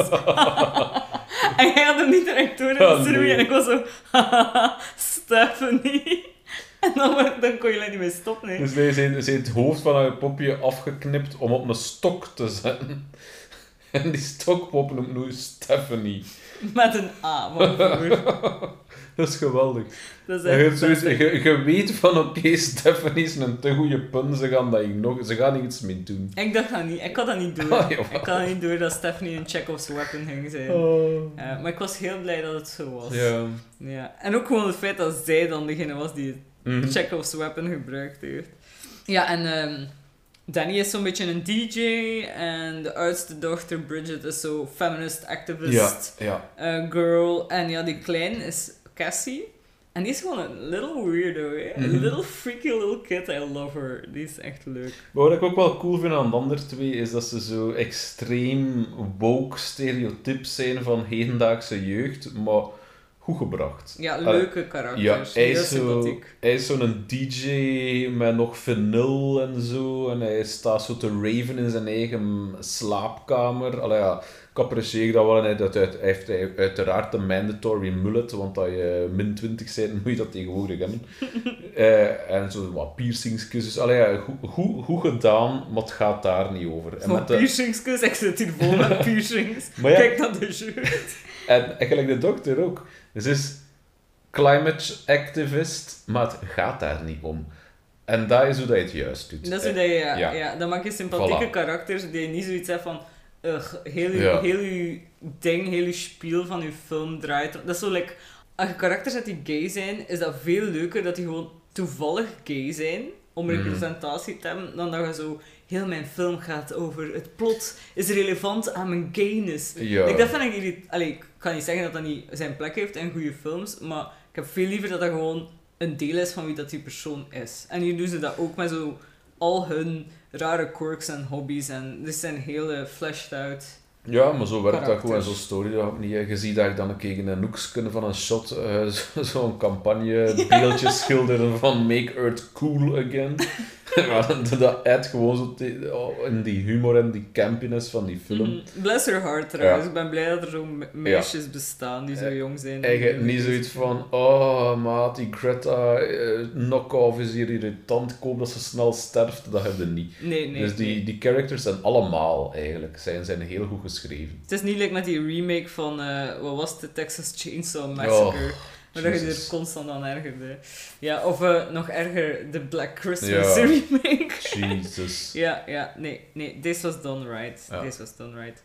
En jij had hem niet direct door in de Oh, serie nee. en ik was zo... haha, Stephanie. En dan, dan kon je er niet mee stoppen. Hè. Dus nee, ze heeft, ze heeft het hoofd van haar popje afgeknipt om op een stok te zetten. En die stokpop noemt nu Stephanie. Met een A van voor. Dat is geweldig. Dat is En je, echt hebt zoiets- best. je, je weet van, oké, Stephanie is een te goede pun, ze gaan, dat nog, ze gaan iets mee doen. Ik dacht dat niet. Ik had dat niet door. Ah, jawel. ik had niet door dat Stephanie een Chekhov's weapon ging zijn. Oh. Ja, maar ik was heel blij dat het zo was. Ja. Ja. En ook gewoon het feit dat zij dan degene was die het Mhm. Chekhov's weapon gebruikt heeft. Ja, en ehm, Danny is zo'n beetje een D J en de oudste dochter Bridget is zo feminist activist Ja, ja. eh, girl. En ja, die klein is Cassie. En die is gewoon een little weirdo, hè. Mhm. A little freaky little kid. I love her. Die is echt leuk. Maar wat ik ook wel cool vind aan de andere twee, is dat ze zo extreem woke stereotypes zijn van hedendaagse jeugd, maar goed gebracht. Ja, Allee, leuke Ja, karakters. hij Heel is, zo, sympathiek. hij is zo'n D J met nog vinyl en zo. En hij staat zo te raven in zijn eigen slaapkamer. Allee, ja, ik apprecieer dat wel. En hij, dat, hij heeft hij- uiteraard een mandatory mullet, want als je min twintig bent, moet je dat tegenwoordig hebben. Eh, en zo wat piercingsjes. Dus allee, ja, goed, goed, goed gedaan, maar het gaat daar niet over. En, Van met de, piercingskus, ik zit hier vol met piercings. Maar ja. Kijk naar de shirt. en eigenlijk de dokter ook. Dus ze is climate activist, maar het gaat daar niet om. En dat is hoe dat je het juist doet. Dat is hoe dat je, ja, Ja. ja. dan maak je sympathieke Voilà. karakters die je niet zoiets hebt van, ugh, heel je, Ja. heel je ding, heel je spiel van je film draait. Dat is zo, like, als je karakters hebt die gay zijn, is dat veel leuker dat die gewoon toevallig gay zijn, om Mhm. representatie te hebben, dan dat je zo, heel mijn film gaat over, het plot is relevant aan mijn gayness. Ja. Like, dat vind ik irrit- Allee, ik kan niet zeggen dat dat niet zijn plek heeft in goede films, maar ik heb veel liever dat dat gewoon een deel is van wie dat die persoon is. En hier doen ze dat ook met zo al hun rare quirks en hobby's en dit zijn hele fleshed out. Ja, maar zo werkt dat Karakters. gewoon. Zo'n story dat ook niet. hè. Je ziet daar dan een keer in een hoekje van een shot eh, zo- zo'n campagne beeldje schilderen van Make Earth Cool Again. Maar dat- dat uit gewoon zo te- oh, in die humor en die campiness van die film. Mhm. Bless her heart trouwens. Ja. Ik ben blij dat er zo me- meisjes bestaan die zo Eh, jong zijn. Eigenlijk niet zoiets van, oh maat, die Greta eh, knock-off is hier irritant, ik hoop dat ze snel sterft. Dat hebben we niet. Nee, nee. dus die, nee. die characters zijn allemaal eigenlijk, zijn, zijn heel goed geschreven. Het is niet like met die remake van, eh, wat was het, de Texas Chainsaw Massacre. Maar dat je er Jezus. constant aan ergerde. Ja, of eh, nog erger, de Black Christmas Ja. remake. Jesus. Ja, ja, nee, nee, this was done right. Ja. This was done right.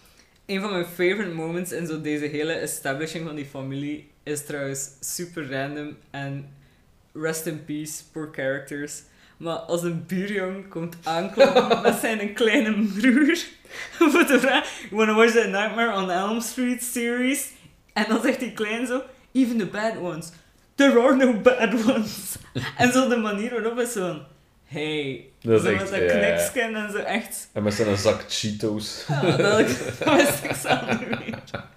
Een van mijn favorite moments in zo deze hele establishing van die familie is trouwens super random en rest in peace, poor characters. Maar als een buurjong komt aankloppen met zijn kleine broer voor de vraag, you wanna watch that Nightmare on Elm Street series? En dan zegt die klein zo, even the bad ones. There are no bad ones. En zo de manier waarop is zo van, hey, Dat is zo echt, met dat ja. kniksken en zo echt. En met zijn zak Cheetos. Ja, dat, dat wist ik zelf niet meer.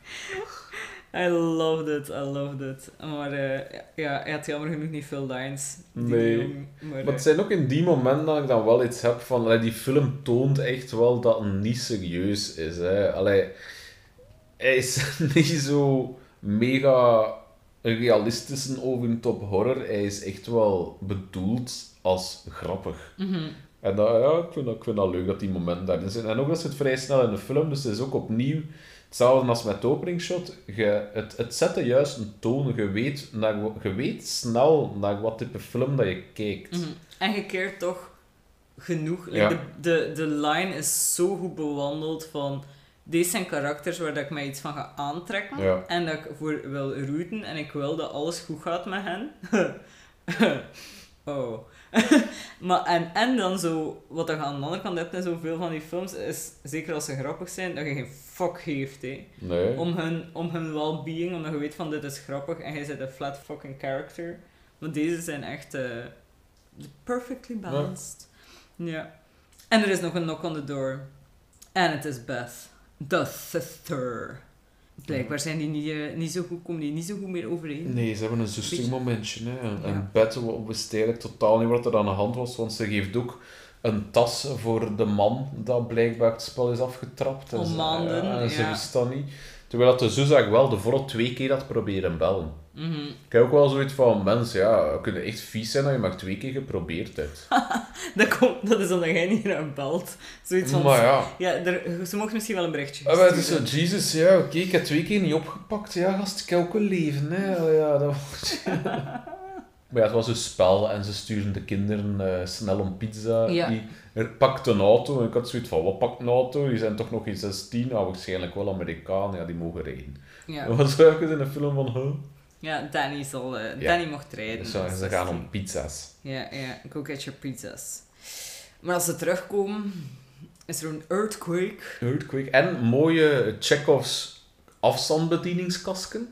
I loved it, I loved it. Maar eh, ja, hij had jammer genoeg niet veel lines. die Nee. jong, maar, Maar eh, het zijn ook in die momenten dat ik dan wel iets heb van... Allee, die film toont echt wel dat het niet serieus is. Hè. Allee, hij is niet zo mega realistisch over een top horror. Hij is echt wel bedoeld als grappig. mhm. En dat, ja, ik vind, dat, ik vind dat leuk dat die momenten daarin zijn. En ook dat zit vrij snel in de film, dus het is ook opnieuw hetzelfde als met het openingsshot. Je, het, het zet de juiste toon. Je weet, naar, je weet snel naar wat type film dat je kijkt. Mhm. En je keert toch genoeg. Like, Ja. de, de, de line is zo goed bewandeld van... Deze zijn karakters waar dat ik mij iets van ga aantrekken. Ja. En dat ik voor wil rooten. En ik wil dat alles goed gaat met hen. oh. maar en, en dan zo... Wat je aan de andere kant hebt in zoveel van die films... Is, zeker als ze grappig zijn, dat je geen fuck geeft. Hè. Nee. Om hun, om hun well-being. Omdat je weet van dit is grappig. En jij bent een flat fucking character. Maar deze zijn echt... eh, perfectly balanced. Ja. En er is nog een knock on the door. En het is Beth. The sister. Blijkbaar zijn die niet, uh, niet zo goed, komen die niet zo goed meer overeen. Nee, ze hebben een zuster momentje. Hè. En, Ja. en Beth wist eigenlijk totaal niet wat er aan de hand was, want ze geeft ook een tas voor de man dat blijkbaar het spel is afgetrapt. En Al ze- maanden, ja, en ze ja. wist dat niet. Terwijl dat de zus eigenlijk wel de volle twee keer had proberen bellen. Mhm. Ik heb ook wel zoiets van, mensen, ja, we kunnen echt vies zijn dat je maar twee keer geprobeerd hebt. Dat, komt, dat is omdat jij niet naar belt. Zoiets van... Maar ja. Ja, er, ze mocht misschien wel een berichtje Ah, maar het is zo, sturen. Jesus, ja, oké, ik heb twee keer niet opgepakt. Ja, gast, ik heb ook een leven, hè. Oh, ja, dat wordt... Maar ja, het was een spel en ze sturen de kinderen uh, snel om pizza. Ja. Die er pakt een auto en ik had zoiets van, wat pakt een auto? Die zijn toch nog geen zestien, nou waarschijnlijk wel Amerikanen, ja, die mogen rijden. Ja. Dat was eigenlijk in een film van, huh? Ja, Danny, zal, uh, Ja. Danny mocht rijden. Dus, uh, Dat ze is gaan die. om pizza's. Ja, ja, go get your pizzas. Maar als ze terugkomen, is er een earthquake. Earthquake. En mooie Chekhov's afstandsbedieningskasken.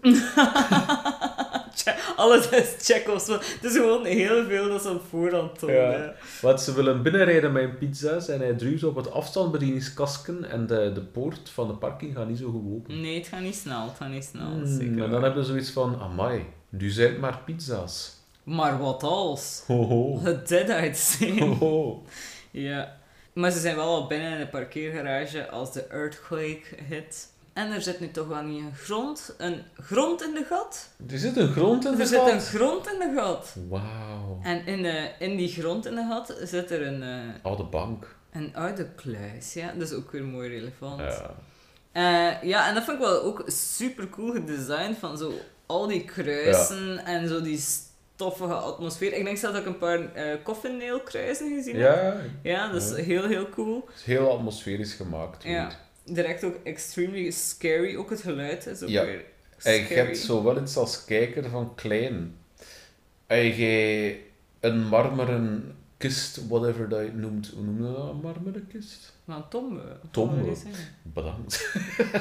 Alles is Chekhov's. Het is gewoon heel veel dat ze op voorhand tonen. Ja. Want ze willen binnenrijden met hun pizza's en hij drukt op het afstandsbedieningskasken en de, de poort van de parking gaat niet zo goed open. Nee, het gaat niet snel. Het gaat niet snel. Hmm, zeker en dan waar. hebben ze zoiets van, amai, nu zijn het maar pizza's. Maar wat als? Hoho. Het dead zijn. Hoho. Ja. Maar ze zijn wel al binnen in de parkeergarage als de earthquake hit. En er zit nu toch wel niet een grond, een grond in de gat. Er zit een grond in de Er zit gat. een grond in de gat. Wauw. En in, de, in die grond in de gat zit er een, uh, Oude bank. een oude kluis. Ja, dat is ook weer mooi relevant. Ja. Uh, ja, en dat vind ik wel ook super cool gedesigned van zo al die kruisen en zo die stoffige atmosfeer. Ik denk zelfs dat ik een paar uh, coffin nail kruisen gezien heb. Ja, Ja, dat is Ja. heel heel cool. het is heel atmosferisch gemaakt. Ja. goed. Direct ook extremely scary. Ook het geluid is ook Ja. weer En scary. je hebt zo wel iets als kijker van klein. En je een marmeren kist, whatever dat je noemt. Hoe noem je dat? Een marmeren kist? Maar een tombe. Tombe. Wat wil je zeggen? Bedankt.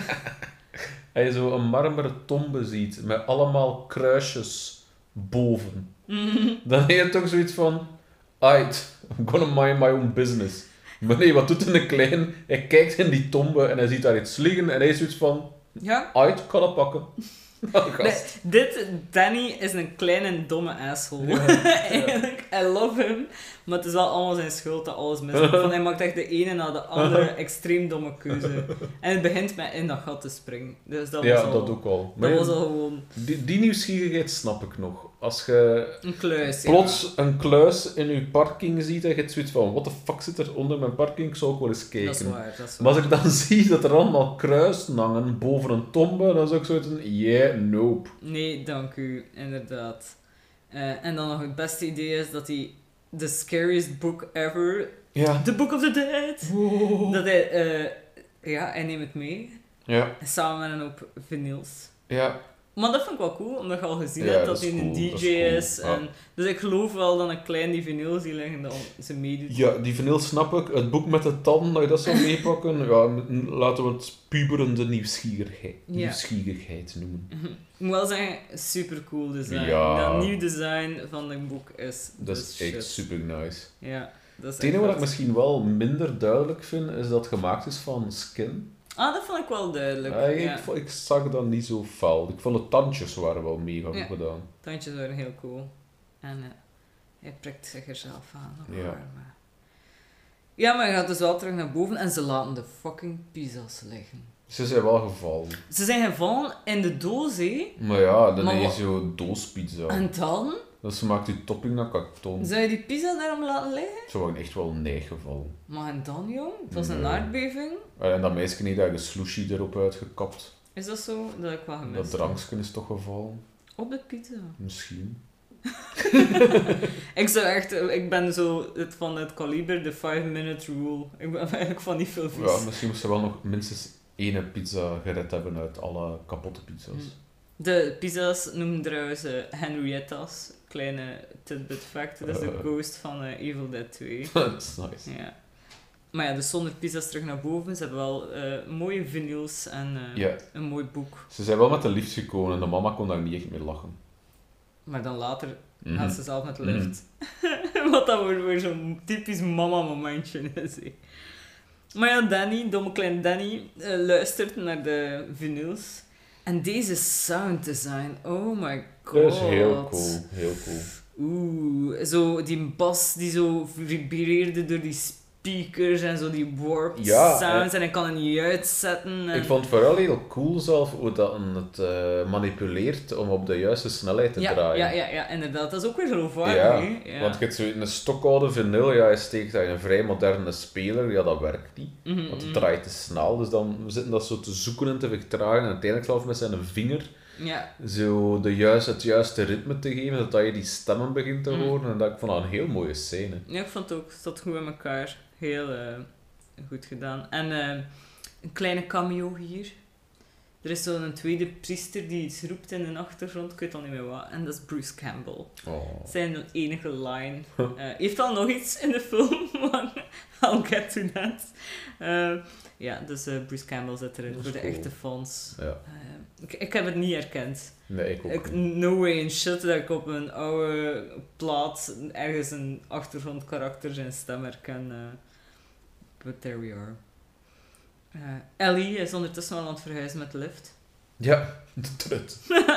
En je zo een marmeren tombe ziet met allemaal kruisjes boven. Dan heb je toch zoiets van, aight, I'm gonna mind my own business. Maar nee, wat doet een klein? Hij kijkt in die tombe en hij ziet daar iets liggen en hij is zoiets van, Ja. aight, ik kan dat pakken. Gast. Nee, dit, Danny is een kleine en domme asshole. Ja, Eigenlijk, I love him. Maar het is wel allemaal zijn schuld dat alles mislukt. Want hij maakt echt de ene na de andere extreem domme keuze. En het begint met in dat gat te springen. Dus dat was Ja, al, dat ook al. Dat Maar was al gewoon die, die nieuwsgierigheid snap ik nog. Als je een kluis. Ja. plots een kluis in je parking ziet en je hebt zoiets van, what the fuck zit er onder mijn parking? Ik zou ook wel eens kijken. Dat is waar, dat is waar. Maar als ik dan zie dat er allemaal kruisen hangen boven een tombe, dan zou ik zoiets van, yeah, nope. Nee, dank u, inderdaad. Eh, en dan nog het beste idee is dat hij the scariest book ever, Ja. The Book of the Dead, Wow. dat hij, eh, ja, hij neemt het mee, Ja, samen met een hoop vinyls. ja. Maar dat vind ik wel cool, omdat je al gezien Ja, hebt dat dat is hij een cool, D dat J is is. cool, ja. En, dus ik geloof wel dat een klein die vinyl zie liggen dat ze meedoet. Ja, die vinyl snap ik. Het boek met de tanden, dat je dat zou meepakken, ja, m- laten we het puberende nieuwsgierigheid, Ja. nieuwsgierigheid noemen. Ik moet wel zeggen, super cool design. Ja. Dat nieuw design van het boek is Dat de is shit. echt super nice. Ja, dat is Het enige echt wat ik vet. misschien wel minder duidelijk vind, is dat het gemaakt is van skin. Ah, dat vond ik wel duidelijk. Ja, ik, ja. vo- ik zag dat niet zo fout. Ik vond de tandjes waren wel mega goed Ja. gedaan. Tandjes waren heel cool. En uh, hij prikt zich er zelf aan. nog Ja. maar, maar- Ja, maar hij gaat dus wel terug naar boven en ze laten de fucking pizza's liggen. Ze zijn wel gevallen. Ze zijn gevallen in de doos, hè. Maar ja, dan Maar heb wat- je zo doospizza. En dan? Dus ze maakt die topping naar karton. Zou je die pizza daarom laten liggen? Ze waren echt wel neergevallen. Maar en dan, jong? Het was een Nee. aardbeving. En dat meisje niet dat je slushy erop uitgekapt. Is dat zo? Dat heb ik wel Dat gemist. drankje is toch gevallen? Op de pizza. Misschien. Ik zou echt... Ik ben zo het van het kaliber, de five minute rule. Ik ben eigenlijk van niet veel vies. Ja, misschien moest ze wel nog minstens één pizza gered hebben uit alle kapotte pizza's. Hm. De pizza's noemen trouwens uh, Henrietta's. Kleine tidbit fact. Dat is de ghost van uh, Evil Dead twee. Dat is nice. Ja. Maar ja, dus zonder pizza's terug naar boven. Ze hebben wel uh, mooie vinyls en uh, Ja. een mooi boek. Ze zijn wel met de lift gekomen en de mama kon daar niet echt mee lachen. Maar dan later Mhm. gaat ze zelf met de lift. Wat dat weer, weer zo'n typisch mama momentje is. Hè. Maar ja, Danny, domme klein Danny, uh, luistert naar de vinyls. En deze sound design, oh my god. Dat is heel cool, heel cool. Oeh, zo die bas die zo vibreerde door die speakers en zo die warped ja, sounds en, en ik kan het niet uitzetten. En... Ik vond het vooral heel cool zelf hoe dat het uh, manipuleert om op de juiste snelheid te ja, draaien. Ja, ja, ja, inderdaad. Dat is ook weer geloofwaardig. Ja, ja, want je hebt zo een stokoude vinyl, ja, je steekt dat in een vrij moderne speler, ja, dat werkt niet. Mm-hmm. Want het draait te snel, dus dan zitten dat zo te zoeken en te vertragen en uiteindelijk zelf met zijn vinger ja. zo de juiste, het juiste ritme te geven, zodat je die stemmen begint te horen. Mm. En dat, ik vond dat een heel mooie scène. Ja, ik vond het ook. Het zat goed in elkaar. Heel uh, goed gedaan. En uh, een kleine cameo hier. Er is zo'n tweede priester die iets roept in de achtergrond, ik weet al niet meer wat. En dat is Bruce Campbell. Oh. Zijn enige line. Uh, heeft al nog iets in de film, maar I'll get to that. Uh, ja, dus uh, Bruce Campbell zit erin voor de cool. Echte fans. Ja. Uh, ik, ik heb het niet herkend. Nee, ik ook ik, niet. No way in shit dat ik op een oude plaat ergens een achtergrondkarakter zijn stem herken. Uh, but there we are. Uh, Ellie is ondertussen al aan het verhuizen met de lift. Ja, de trut.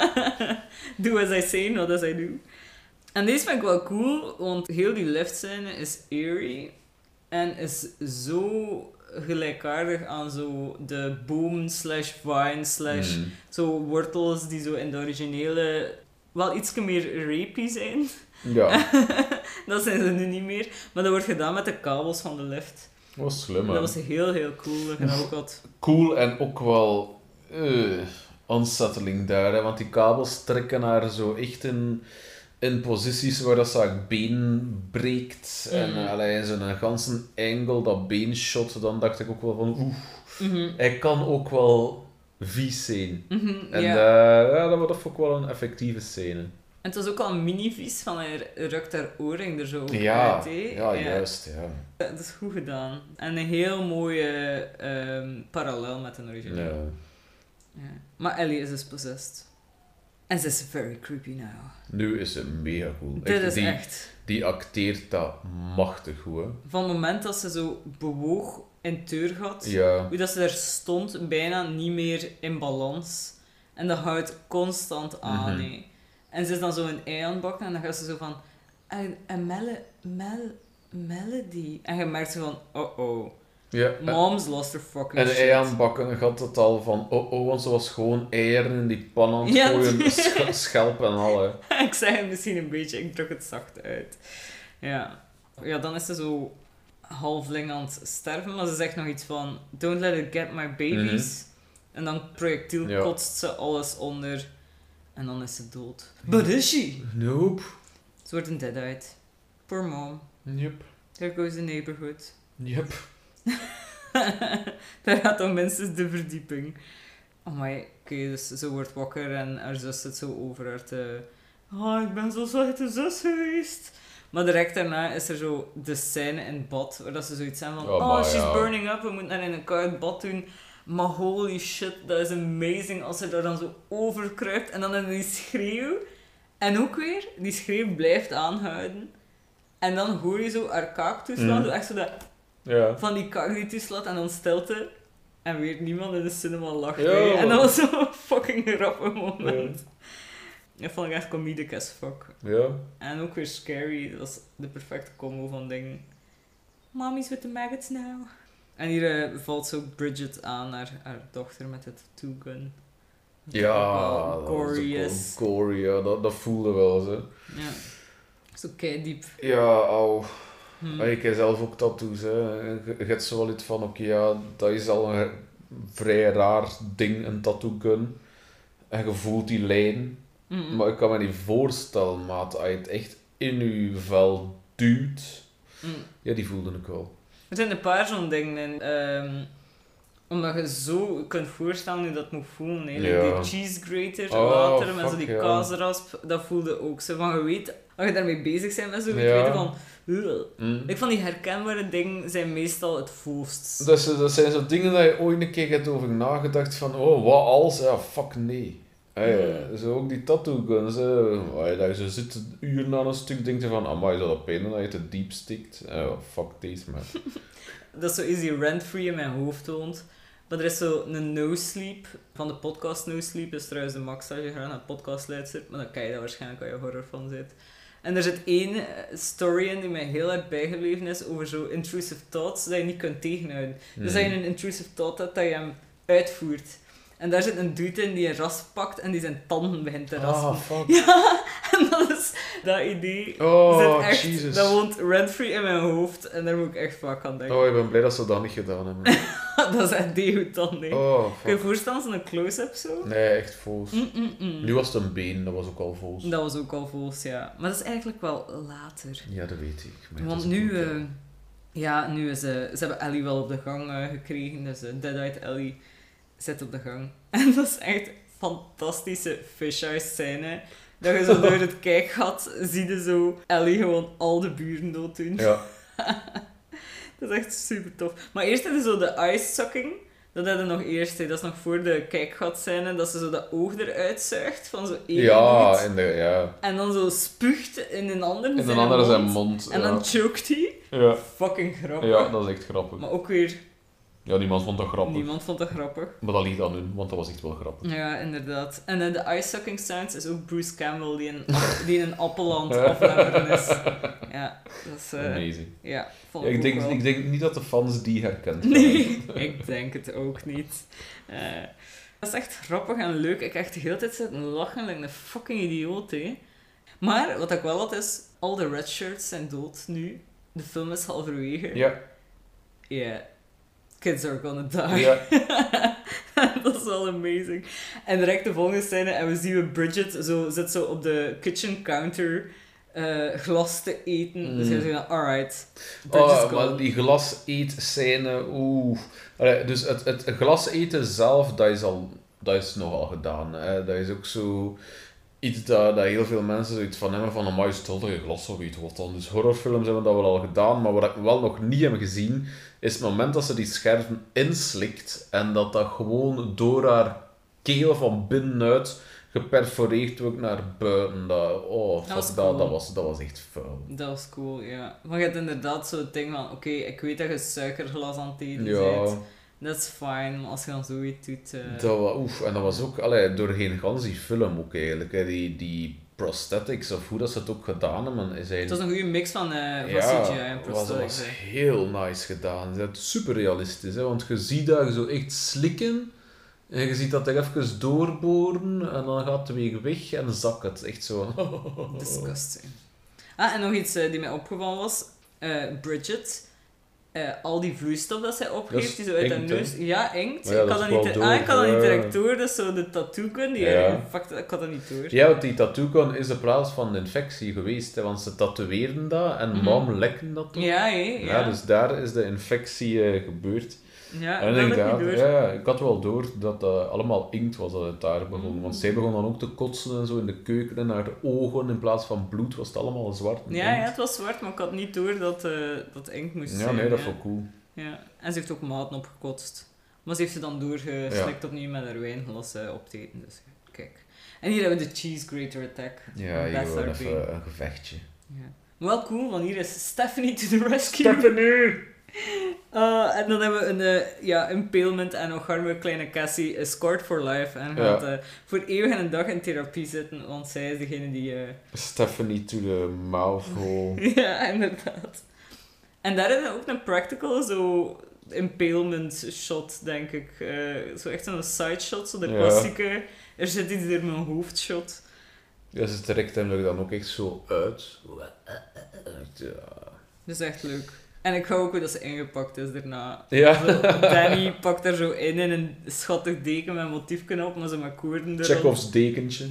Do as I say, not as I do. En deze vind ik wel cool, want heel die liftscène is eerie en is zo gelijkaardig aan zo de boom slash vine slash mm. zo wortels die zo in de originele wel iets meer rapey zijn. Ja. Dat zijn ze nu niet meer, maar dat wordt gedaan met de kabels van de lift. Dat was slim, hè? Dat was heel, heel cool. Dat je ook had. Cool en ook wel uh, unsettling daar, hè? Want die kabels trekken haar zo echt in, in posities waar dat haar been breekt. Mm. En uh, allee, in zo'n ganse angle, dat beenshot, dan dacht ik ook wel van oeh, mm-hmm. Hij kan ook wel vies zijn. Mm-hmm, en ja. Uh, ja, dat was ook wel een effectieve scène. En het was ook al een mini-vies van hij ruikt haar oorring er zo ja, uit. He? Ja, juist. Ja. Dat is goed gedaan. En een heel mooie um, parallel met een origineel. Ja. Ja. Maar Ellie is dus possessed. En ze is very creepy now. Nu is ze mega cool. Dit echt, is die, echt... Die acteert dat machtig goed. Hè? Van het moment dat ze zo bewoog in het deurgat, ja. hoe dat ze daar stond, bijna niet meer in balans. En dat houdt constant aan. Mm-hmm. En ze is dan zo een ei aan het bakken en dan gaat ze zo van... En mel, mel, melody. En je merkt ze van... Oh oh. Ja, Mom's lost her fucking en shit. En ei aan het bakken gaat het al van... Oh oh, want ze was gewoon eieren in die pan aan het ja, gooien. Sch- schelp en al, hè. Ik zeg het misschien een beetje, ik druk het zacht uit. Ja. Ja, dan is ze zo halfling aan het sterven, maar ze zegt nog iets van... Don't let it get my babies. Mm-hmm. En dan projectiel ja. kotst ze alles onder... En dan is ze dood. But is she? Nope. Ze wordt een dead-eyed. Poor mom. Yep. There goes the neighborhood. Yep. Daar gaat dan minstens de verdieping. Oh my, oké, okay, dus ze wordt wakker en haar zus zit zo over haar te... Oh, ik ben zo slechte zus geweest. Maar direct daarna is er zo de scène in het bad, waar dat ze zoiets zijn van... Oh, oh she's ja. burning up, we moeten haar in een koud bad doen. Maar holy shit, dat is amazing als ze daar dan zo over kruipt. En dan in die schreeuw. En ook weer, die schreeuw blijft aanhouden. En dan hoor je zo haar kaak toeslaan. Mm. Zo echt zo dat... Ja. Van die kaak die toeslaat en dan stilte. En weer niemand in de cinema lacht. Ja, en dat was zo'n fucking grappig moment. Ja. Dat vond ik echt comedic as fuck. Ja. En ook weer scary. Dat was de perfecte combo van dingen. Mommy's with the maggots now. En hier uh, valt zo Bridget aan, haar, haar dochter met het two-gun. Ja, gory dat is. Gory, ja, dat, dat voelde wel zo. Ja. Zo kei diep. Ja, au. Hmm. Ik heb zelf ook tattoos, hè. Je, je hebt zo wel iets van, oké, okay, ja, dat is al een vrij raar ding, een tattoo-gun. En je voelt die lijn. Mm-mm. Maar ik kan me niet voorstellen, maat, als je het echt in je vel duwt. Mm. Ja, die voelde ik wel. Er zijn een paar zo'n dingen. Um, omdat je zo kunt voorstellen hoe dat moet voelen. Hè. Ja. Die cheese grater oh, later, met fuck, zo die ja. kaasrasp, dat voelde ook zo. Van, je weet, als je daarmee bezig bent met zo'n ja. weten van... Mm. Ik van die herkenbare dingen zijn meestal het voelst. Dat, dat zijn zo dingen dat je ooit een keer hebt over nagedacht van, oh, wat als? Ja, fuck nee. Hey, mm. Zo ook die tattoo guns, hè. Hey, dat je zo zit uren aan een stuk, denk je van, amai, zou dat pijn doen dat je te diep stikt? Uh, fuck deze, man. Dat is zo easy rent-free in mijn hoofd woont. Maar er is zo een no-sleep van de podcast No-Sleep. Dat is trouwens de Max als je graag naar de podcast luistert. Maar dan kan je dat waarschijnlijk als je horror van zit. En er zit één story in die mij heel erg bijgebleven is over zo intrusive thoughts dat je niet kunt tegenhouden. Mm. Dus dat je een intrusive thought hebt, dat je hem uitvoert. En daar zit een dude in die een ras pakt en die zijn tanden begint te rassen. Oh, fuck. Ja, en dat is dat idee. Oh, zit echt, Jesus. Dat woont rent-free in mijn hoofd en daar moet ik echt vaak aan denken. Oh, ik ben blij dat ze dat niet gedaan hebben. Dat is echt degoûtant, nee. Oh, fuck. Kun je je voorstellen, zo'n close-up zo? Nee, echt vols. Mm, mm, mm. Nu was het een been, dat was ook al vols. Dat was ook al vols, ja. Maar dat is eigenlijk wel later. Ja, dat weet ik. Maar Want nu... Uh, ja, nu is... Uh, ze hebben Ellie wel op de gang uh, gekregen, dus uh, Dead-Eyed Ellie zit op de gang. En dat is echt fantastische fish-eye scène. Dat je zo door het kijkgat zie je zo Ellie gewoon al de buren dood doen. Ja. Dat is echt super tof. Maar eerst hebben ze zo de eye-sucking. Dat hadden nog eerst, hè. Dat is nog voor de kijkgatscène, dat ze zo dat oog eruit zuigt van zo één ja, minuut. in de, ja. En dan zo spuugt in een ander in zijn een andere mond. zijn mond. En ja. dan choked hij. Ja. Fucking grappig. Ja, dat is echt grappig. Maar ook weer... Ja, niemand vond dat grappig. Niemand vond dat grappig. Maar dat ligt aan hun, want dat was echt wel grappig. Ja, inderdaad. En uh, de eye-sucking sounds is ook Bruce Campbell, die in, die in een appelland afleveren is. Ja, dat is... Uh, Amazing. Ja, vond ja, ik, ik denk, ook wel. ik denk niet dat de fans die herkent. Nee, ik denk het ook niet. Uh, dat is echt grappig en leuk. Ik echt de hele tijd zitten lachen, like een fucking idioot, hè. Maar, wat ik wel had is, al de red shirts zijn dood nu. De film is halverwege. Ja. Ja. Yeah. Kids are gonna die. Ja. Dat is wel amazing. En direct de volgende scène, en we zien we Bridget zo, zit zo op de kitchen counter uh, glas te eten. Mm. Dus je zegt, alright, oh, maar die glas eet scène, oeh. Allee, dus het, het glas eten zelf, dat is, al, dat is nogal gedaan. Hè. Dat is ook zo... Iets dat, dat heel veel mensen zoiets van hebben van, amai, stel dat je glas zou weten wat dan. Dus horrorfilms hebben dat wel al gedaan, maar wat ik wel nog niet heb gezien, is het moment dat ze die scherven inslikt en dat dat gewoon door haar keel van binnenuit geperforeerd wordt naar buiten. Dat, oh, dat, was dat, cool. dat, was, dat was echt vuil. Dat was cool, ja. Maar je hebt inderdaad zo het ding van, oké, okay, ik weet dat je suikerglas aan het eten ja. bent. Dat is fijn, maar als je dan zoiets doet... Uh... Dat was, oef, en dat was ook, allee, doorheen gans die film ook eigenlijk, hè, die, die prosthetics, of hoe dat ze het ook gedaan hebben. Is eigenlijk... Het was een goede mix van, uh, van ja, C G I en prosthetics. Dat was heel nice gedaan. Het is super realistisch, hè, want je ziet dat je zo echt slikken, en je ziet dat er even doorboren, en dan gaat het weer weg en zakt het. Echt zo... Disgusting. Ah, en nog iets uh, die mij opgevallen was. Uh, Bridget... Uh, al die vloeistof dat zij opgeeft, die zo uit haar neus... Ja, inkt. Ja, ik had dat niet, ah, ik had dat niet direct door, dus zo de tattoo gun, die ja. fuck, ik had dat niet door. Ja, want die tattoo gun is de plaats van de infectie geweest, hè, want ze tatoeëerden dat en mm-hmm. mam lekken dat toch? Ja, hé, ja. ja. Dus daar is de infectie uh, gebeurd. Ja, en dat inderdaad, ik niet door. Ja, ik had wel door dat dat allemaal inkt was dat het daar begon. Mm-hmm. Want zij begon dan ook te kotsen en zo in de keuken en haar ogen in plaats van bloed was het allemaal zwart. Ja, ja, het was zwart, maar ik had niet door dat, uh, dat inkt moest ja, zijn. Ja, nee, dat ja. vond ik cool. Ja, en ze heeft ook maten opgekotst. Maar ze heeft ze dan doorgeslikt ja. opnieuw met haar wijnglas uh, op te eten. Dus kijk. En hier hebben we de Cheese Grater Attack. Ja, hier gewoon even een gevechtje. Ja. Wel cool, want hier is Stephanie to the rescue. Stephanie! Uh, en dan hebben we een uh, ja, impalement en nog arme kleine Cassie is scarred for life en gaat ja. uh, voor eeuwig en een dag in therapie zitten, want zij is degene die... Uh... Stephanie to the mouth hole. Ja, inderdaad. En daar is ook een practical, zo impalement shot, denk ik. Uh, zo echt zo'n side shot, zo de ja. klassieke, er zit iets door mijn hoofd shot. Ja, ze trekt hem er dan ook echt zo uit. Ja. Dat is echt leuk. En ik hou ook hoe dat ze ingepakt is daarna. Ja. Zo, Danny pakt er zo in in een schattig deken met motiefknop, op, maar zo met koorden erop. Chekhov's dekentje.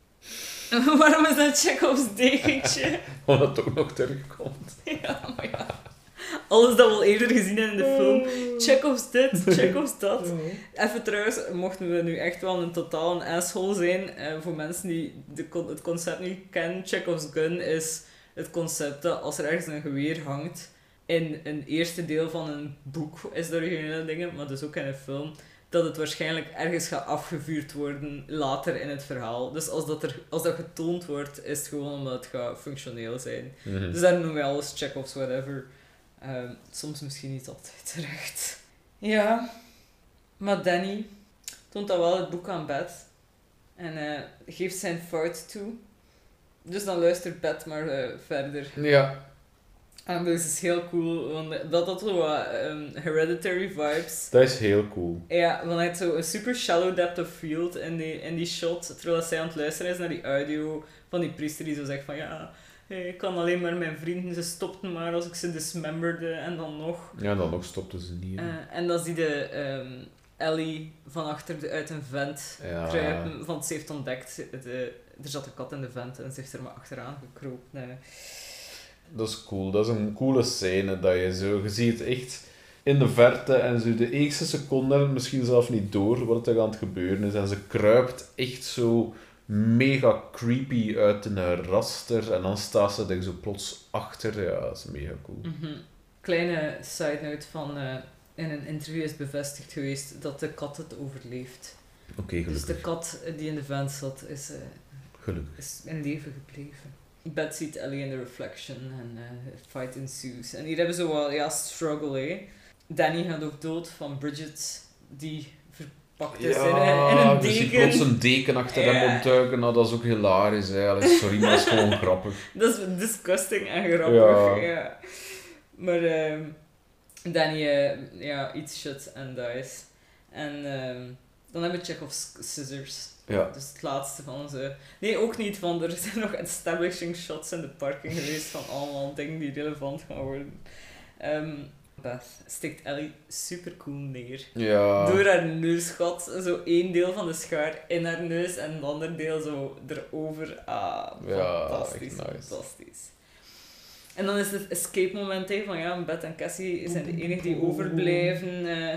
Waarom is dat Chekhov's dekentje? Omdat het ook nog terugkomt. Ja, maar ja. Alles dat we al eerder gezien hebben in de film. Chekhov's dit, Chekhov's dat. Even trouwens, mochten we nu echt wel een totaal een asshole zijn, eh, voor mensen die de, het concept niet kennen, Chekhov's gun is het concept dat als er ergens een geweer hangt, in een eerste deel van een boek is de originele dingen, maar dus ook in een film, dat het waarschijnlijk ergens gaat afgevuurd worden later in het verhaal. Dus als dat, er, als dat getoond wordt, is het gewoon omdat het gaat functioneel zijn. Mhm. Dus daar noemen wij alles check-offs, whatever. Ehm, soms misschien niet altijd terecht. Ja, maar Danny toont dan wel het boek aan Beth. En eh, geeft zijn fout toe. Dus dan luistert Beth maar eh, verder. Ja. En dat is heel cool, want dat had zo wat um, hereditary vibes. Dat is heel cool. Ja, want hij heeft zo een super shallow depth of field in die, in die shot, terwijl zij aan het luisteren is naar die audio van die priester die zo zegt van ja, hey, ik kan alleen maar mijn vrienden, ze stopten maar als ik ze dismemberde en dan nog. Ja, en dan nog stopten ze niet. hè. Uh, en dan zie je um, Ellie van achter de, uit een vent Ja. kruipen, want ze heeft ontdekt, de, er zat een kat in de vent en ze heeft er maar achteraan gekropen. Nee. Dat is cool. Dat is een coole scène dat je zo... Je ziet echt in de verte en zo de eerste seconde misschien zelf niet door wat er aan het gebeuren is. En ze kruipt echt zo mega creepy uit een raster en dan staat ze er zo plots achter. Ja, dat is mega cool. Mm-hmm. Kleine side note van... Uh, in een interview is bevestigd geweest dat de kat het overleeft. Oké, okay, gelukkig. Dus de kat die in de vent zat is, uh, gelukkig. is in leven gebleven. Beth ziet Ellie in de reflection en uh, fight ensues. En hier hebben ze wel, ja, struggle, hè. Danny gaat ook dood van Bridget, die verpakt is ja, in, een, in een dus deken. je plots een deken achter ja. hem opduiken, nou, dat is ook hilarisch, hè. Allee, sorry, maar dat is gewoon grappig. Dat is disgusting en grappig, ja. ja. Maar uh, Danny, uh, ja, eats shit and dies. En uh, dan hebben we Chekhov's scissors. Ja. Dus het laatste van onze... Nee, ook niet, want er zijn nog establishing shots in de parking geweest van allemaal dingen die relevant gaan worden. Um, Beth stikt Ellie super cool neer. Ja. Door haar neusgat, zo één deel van de schaar in haar neus en het andere deel zo erover. Ah, ja, fantastisch, nice. fantastisch. En dan is het escape moment hè, van ja, Beth en Cassie zijn de enigen die overblijven. Uh,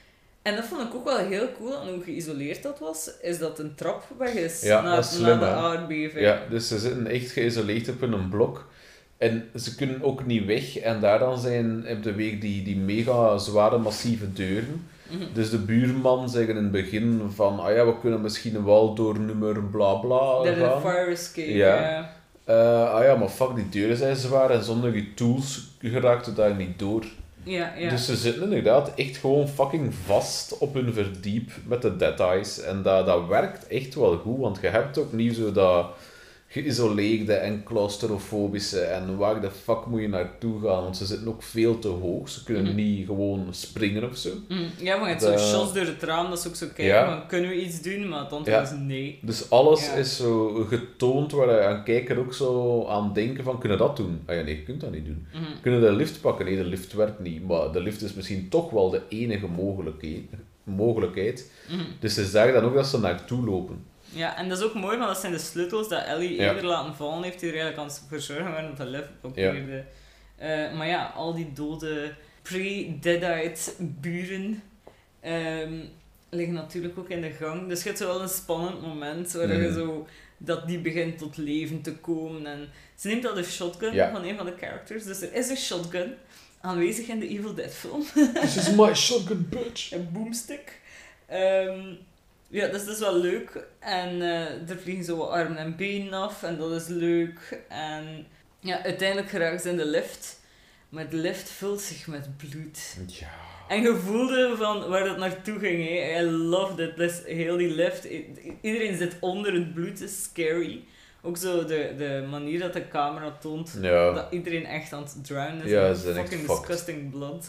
En dat vond ik ook wel heel cool, en hoe geïsoleerd dat was, is dat een trap weg is ja, naar, slim, naar de hè? aardbeving. Ja, dus ze zitten echt geïsoleerd op een blok. En ze kunnen ook niet weg. En daar dan zijn op de weg die, die mega zware, massieve deuren. Mm-hmm. Dus de buurman zegt in het begin van, ah ja, we kunnen misschien wel door nummer bla bla de gaan. De fire escape, ja. ja. Uh, ah ja, maar fuck, die deuren zijn zwaar en zonder je tools geraakt het daar niet door. Ja, ja. Dus ze zitten inderdaad echt gewoon fucking vast op hun verdiep met de dead eyes. En dat, dat werkt echt wel goed, want je hebt ook niet zo dat geïsoleerde en claustrofobische en waar de fuck moet je naartoe gaan, want ze zitten ook veel te hoog. Ze kunnen mm-hmm. niet gewoon springen of zo. Mm, ja, maar je hebt zo shots door het raam, dat is ook zo kijken, ja. van, kunnen we iets doen? Maar het antwoord ja. is nee. Dus alles ja. is zo getoond waar je aan kijker ook zo aan denken van, kunnen dat doen? Ah ja, nee, je kunt dat niet doen. Mm-hmm. Kunnen de lift pakken? Nee, de lift werkt niet. Maar de lift is misschien toch wel de enige mogelijkheid. mogelijkheid. Mm-hmm. Dus ze zeggen dan ook dat ze naartoe lopen. Ja, en dat is ook mooi, want dat zijn de sleutels dat Ellie ja. eerder laten vallen heeft, die er eigenlijk aan het verzorgen waren dat de lift blokkeerde. Ja. Uh, maar ja, al die dode pre-deadite buren um, liggen natuurlijk ook in de gang. Dus je hebt zo wel een spannend moment waar mm. je zo, dat die begint tot leven te komen. En ze neemt al de shotgun ja. van een van de characters, dus er is een shotgun aanwezig in de Evil Dead film. This is my shotgun, bitch! Een boomstick. Um, Ja, dus dat is wel leuk. En uh, er vliegen zo wat armen en benen af. En dat is leuk. En ja, uiteindelijk geraken ze in de lift. Maar de lift vult zich met bloed. Ja. En je voelde van waar dat naartoe ging. Hè. I loved it. Dus heel die lift. Iedereen zit onder het bloed. Het is scary. Ook zo de, de manier dat de camera toont. Ja. Dat iedereen echt aan het drownen is. Ja, ze fucking disgusting blood.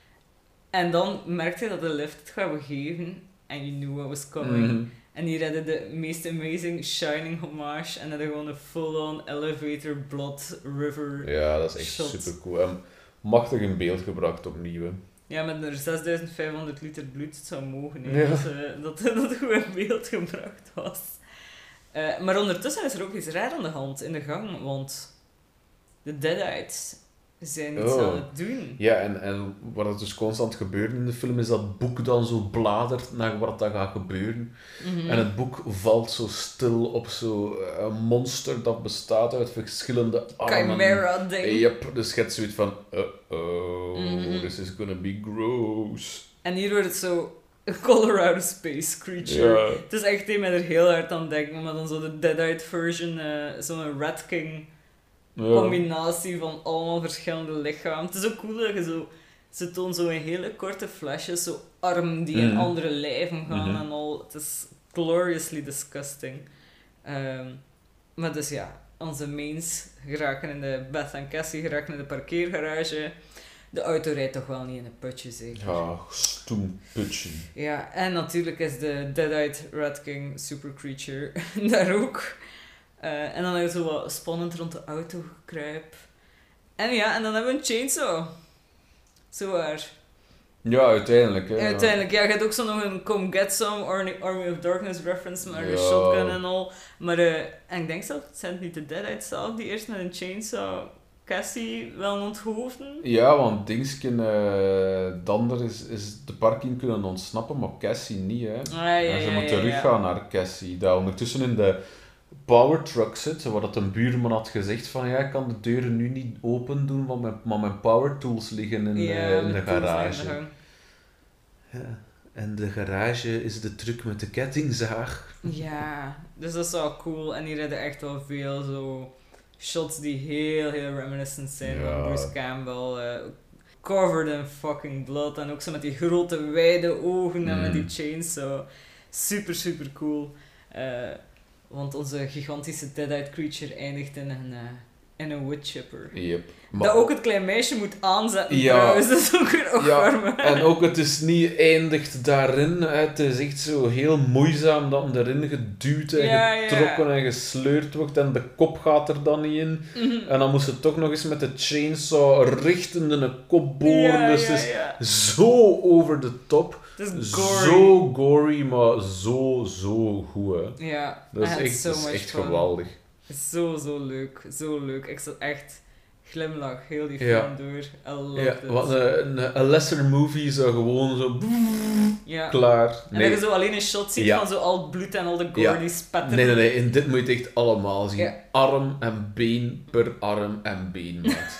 En dan merkte je dat de lift het gaat begeven. And you knew what was coming. Mm-hmm. En hier hadden de meest amazing Shining homage. En hadden gewoon een full-on elevator blood river. Ja, dat is echt shot. super cool. En machtig in beeld gebracht opnieuw. Hè. Ja, met er zesduizend vijfhonderd liter bloed. Het zou mogen. Hè, ja. dat, uh, dat, dat het goed in beeld gebracht was. Uh, maar ondertussen is er ook iets raar aan de hand in de gang. Want de Deadites zijn iets oh. aan het doen. Ja, en, en wat er dus constant gebeurt in de film is dat het boek dan zo bladert naar wat dat gaat gebeuren. Mm-hmm. En het boek valt zo stil op zo'n uh, monster dat bestaat uit verschillende armen. Chimera ding. Yep, dus je hebt zoiets van, uh-oh, mm-hmm. this is gonna be gross. En hier wordt het zo een Colorado Space Creature. Ja. Het is echt, die mij er heel hard aan denken, maar dan zo de Deadite version, uh, zo'n Rat King Ja. combinatie van allemaal verschillende lichamen. Het is ook cool dat je zo, ze tonen zo in hele korte flashes, zo armen die in Mhm. andere lijven gaan Mhm. en al. Het is gloriously disgusting. Um, maar dus ja, onze mains geraken in de, Beth en Cassie geraken in de parkeergarage. De auto rijdt toch wel niet in een putje, zeker? Ja, stoem putje. Ja, en natuurlijk is de Deadite Rat King Super Creature daar ook. Uh, en dan hebben we zo wat spannend rond de auto gekruip. En ja, en dan hebben we een chainsaw. Zo waar. Ja, uiteindelijk. Hè, En uiteindelijk, ja, je hebt ook zo nog een Come Get Some Army, Army of Darkness reference met Ja. een shotgun en al. Maar, uh, en ik denk zelf, het zijn niet de Deadite zelf die eerst met een chainsaw Cassie wel onthoofden. Ja, want Dingsken, uh, Dander is, is de parking kunnen ontsnappen, maar Cassie niet. Hè. Ah, ja, en ze ja, moet ja, teruggaan ja. naar Cassie. Dat ondertussen in de power truck zit, waar dat een buurman had gezegd van ja, ik kan de deuren nu niet open doen, want mijn, maar mijn power tools liggen in, Ja, uh, in de met tools garage. in de gang. Ja. En de garage is de truck met de kettingzaag. Ja, dus dat is wel cool. En hier hadden echt wel veel zo shots die heel, heel reminiscent zijn Ja. van Bruce Campbell. Uh, covered in fucking blood. En ook zo met die grote wijde ogen en Mm. met die chainsaw. Super, super cool. Uh, want onze gigantische Deadite creature eindigt in een, uh, in een wood chipper. Yep. Dat ook het klein meisje moet aanzetten Ja. trouwens. Dat is ook weer opwarmen. Ja, en ook het is niet eindigt daarin. Hè. Het is echt zo heel moeizaam dat hem erin geduwd en Ja, ja. getrokken en gesleurd wordt. En de kop gaat er dan niet in. Mhm. En dan moest ze toch nog eens met de chainsaw richtend in een kop boren. Ja, dus ja, het is ja. zo over de top. Het is gory. Zo gory, maar zo, zo goed. Hè. Ja, Dat is I had echt, so dat is much echt fun. geweldig. Zo, zo leuk. Zo leuk. Ik zat echt glimlach heel die film Ja. door. I loved Ja, it. wat een, een, een lesser movie zou gewoon zo Ja. klaar. En dat je zo alleen een shot ziet Ja. van zo al het bloed en al de gore Ja. die spetteren. Nee, nee, nee. In dit moet je het echt allemaal zien. Ja. Arm en been per arm en been, maat.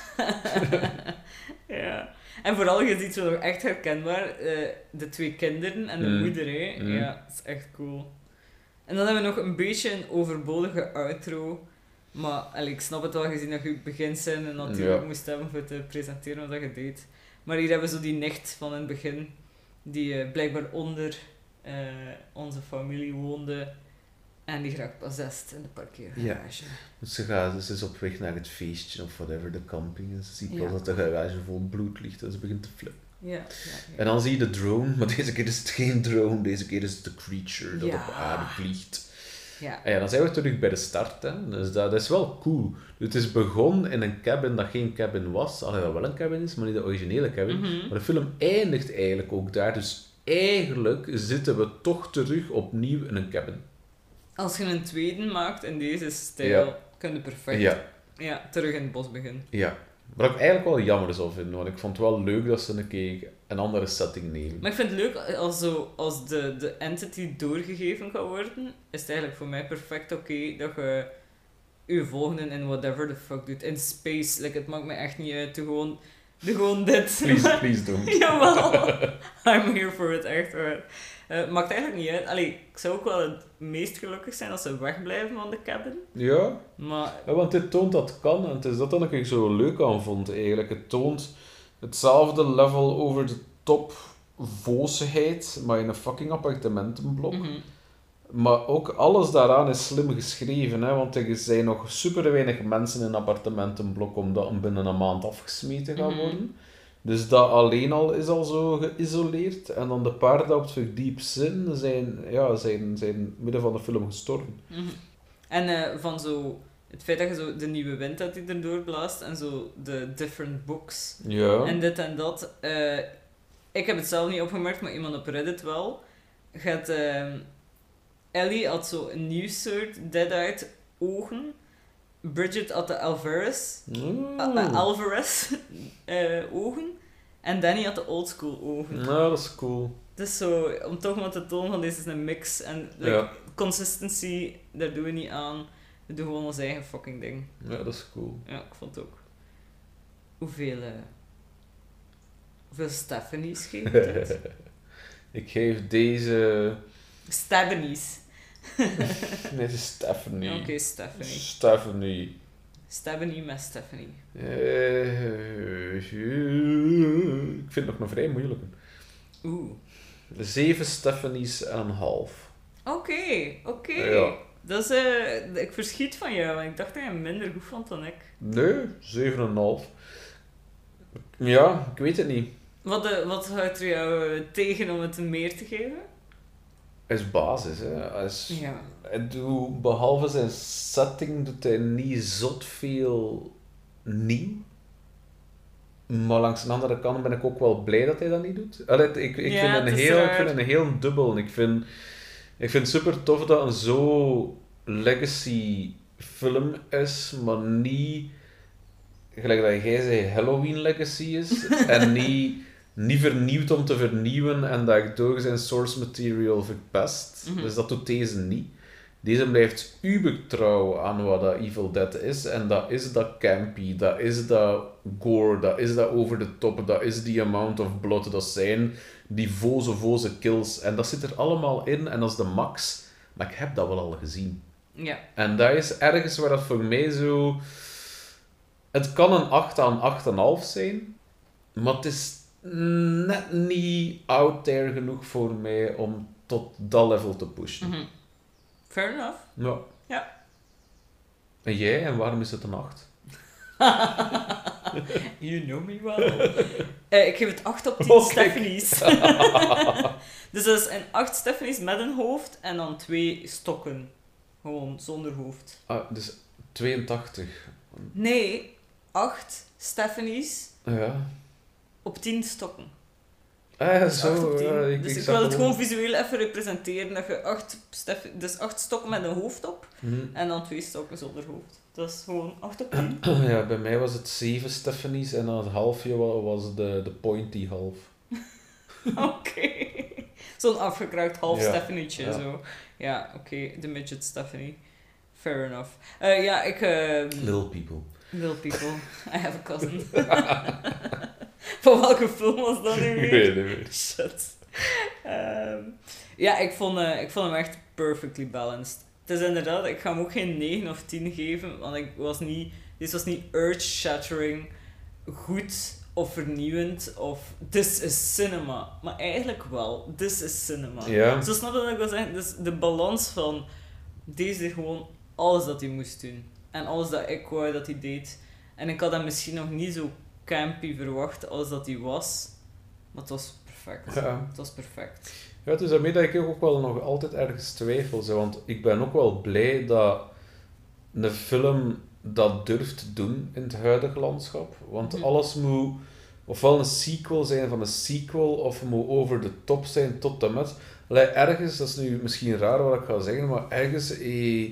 Ja. En vooral, je ziet zo nog echt herkenbaar uh, de twee kinderen en de Mm. moeder. Hè. Mm. Ja, dat is echt cool. En dan hebben we nog een beetje een overbodige outro. Maar allee, ik snap het wel, gezien dat je beginscène natuurlijk Ja. moest hebben voor te presenteren wat je deed. Maar hier hebben we zo die nicht van in het begin, die uh, blijkbaar onder uh, onze familie woonde. En die raakt possessed in de parkeergarage. Dus ze, gaat, ze is op weg naar het feestje of whatever, de camping. En ze ziet Ja. pas dat de garage vol bloed ligt en ze begint te flippen. Ja, ja, ja. En dan zie je de drone, maar deze keer is het geen drone, deze keer is het de creature dat Ja. op aarde vliegt. Ja. En ja, dan zijn we terug bij de start. Hè. Dus dat, dat is wel cool. Het is begonnen in een cabin dat geen cabin was. Allee, dat wel een cabin is, maar niet de originele cabin. Mhm. Maar de film eindigt eigenlijk ook daar. Dus eigenlijk zitten we toch terug opnieuw in een cabin. Als je een tweede maakt in deze stijl, Ja. kun je perfect Ja, ja, terug in het bos beginnen. ja. Wat ik eigenlijk wel jammer zou vinden, want ik vond het wel leuk dat ze een keer een andere setting nemen. Maar ik vind het leuk als, zo, als de, de entity doorgegeven gaat worden, is het eigenlijk voor mij perfect oké dat je je volgende in whatever the fuck doet. In space, like, het maakt me echt niet uit. Doe gewoon, doe gewoon dit. Please, please don't. Jawel, I'm here for it, echt waar. Uh, maakt eigenlijk niet uit. Allee, ik zou ook wel het meest gelukkig zijn als ze wegblijven van de cabin. Ja, Maar ja, want dit toont dat het kan. En het is dat dat ik zo leuk aan vond eigenlijk. Het toont hetzelfde level over de top voosheid, maar in een fucking appartementenblok. mhm. Maar ook alles daaraan is slim geschreven, hè, want er zijn nog super weinig mensen in een appartementenblok omdat hem binnen een maand afgesmeten gaat Mhm. worden. Dus dat alleen al is al zo geïsoleerd. En dan de paar dat op het verdiep zijn, zijn, ja, zijn, zijn midden van de film gestorven. Mhm. En uh, van zo, het feit dat je zo de nieuwe wind dat die erdoor blaast en zo de different books Ja. en dit en dat. Uh, ik heb het zelf niet opgemerkt, maar iemand op Reddit wel. Gaat, uh, Ellie had zo een nieuw soort dead-eyed ogen. Bridget had de Alvarez, Mm. uh, uh, Alvarez uh, ogen. En Danny had de oldschool ogen. Ja, dat is cool. Dus zo, om toch maar te tonen van deze is een mix. En like, Ja. consistency, daar doen we niet aan. We doen gewoon ons eigen fucking ding. Ja, dat is cool. Ja, ik vond het ook. Hoeveel, uh, hoeveel Stephanie's geeft het? Ik geef deze... Stabenies. Nee, het is Stephanie. Oké, okay, Stephanie. Stephanie. Stabenie met Stephanie. Uh, ik vind het nog een vrij moeilijke. Oeh. Zeven Stephanies en een half. Oké, okay, oké. Okay. Ja. Dat is, uh, ik verschiet van jou, want ik dacht dat je minder goed vond dan ik. Nee, zeven en een half. Ja, ik weet het niet. Wat, uh, wat houdt er jou tegen om het meer te geven? Is basis, hè. Is, ja. Hij doet, behalve zijn setting doet hij niet zot veel nieuw. Maar langs de andere kant ben ik ook wel blij dat hij dat niet doet. Allee, ik, ik, ja, vind een heel, ik vind een heel dubbel. Ik vind, ik vind het super tof dat een zo legacy film is, maar niet, gelijk dat jij zei, Halloween legacy is. En niet, niet vernieuwd om te vernieuwen en dat ik door zijn source material verpest. Mm-hmm. Dus dat doet deze niet. Deze blijft uber trouw aan wat dat Evil Dead is. En dat is dat campy, dat is dat gore, dat is dat over de top, dat is die amount of blood, dat zijn die voze, voze kills. En dat zit er allemaal in en dat is de max. Maar ik heb dat wel al gezien. Ja. En dat is ergens waar dat voor mij zo... Het kan een acht aan acht komma vijf zijn, maar het is net niet out there genoeg voor mij om tot dat level te pushen. Mm-hmm. Fair enough. Ja. Ja. En jij, en waarom is het een acht? You know me well. uh, ik geef het acht op tien oh, Stephanies. Dus dat is een acht Stephanies met een hoofd en dan twee stokken. Gewoon zonder hoofd. Ah, dus tweeëntachtig. Nee, acht Stephanies ja. op tien stokken. Ah, dus zo. Ja, ik, dus ik, ik wil het gewoon visueel even representeren. Dat je acht, Steph- dus acht stokken met een hoofd op. Mm-hmm. En dan twee stokken zonder hoofd. Dat is gewoon acht op tien. Ja, bij mij was het zeven Stephanies en dan het halfje was de, de pointy half. Oké. Okay. Zo'n afgekraakt half ja. Stephanietje. Ja, zo. Ja oké. Okay. De midget Stephanie. Fair enough. Uh, ja, ik... Uh, Little people. Little people. I have a cousin. Van welke film was dat nu weer? Ik weet het niet. Shit. Um, ja, ik vond, uh, ik vond hem echt perfectly balanced. Het is inderdaad, ik ga hem ook geen negen of tien geven, want ik was niet, dit was niet earth-shattering, goed of vernieuwend of this is cinema. Maar eigenlijk wel, this is cinema. Ja. Zo snap je wat ik wil zeggen? Dus de balans van deze deed gewoon alles dat hij moest doen. En alles dat ik wou dat hij deed. En ik had hem misschien nog niet zo campy verwacht als dat hij was. Maar het was perfect. Ja. Het was perfect. Ja, het is daarmee dat ik ook wel nog altijd ergens twijfel. Zo, want ik ben ook wel blij dat een film dat durft doen in het huidige landschap. Want Mm. alles moet ofwel een sequel zijn van een sequel, of moet over de top zijn tot en met. Allee, ergens, dat is nu misschien raar wat ik ga zeggen, maar ergens eh,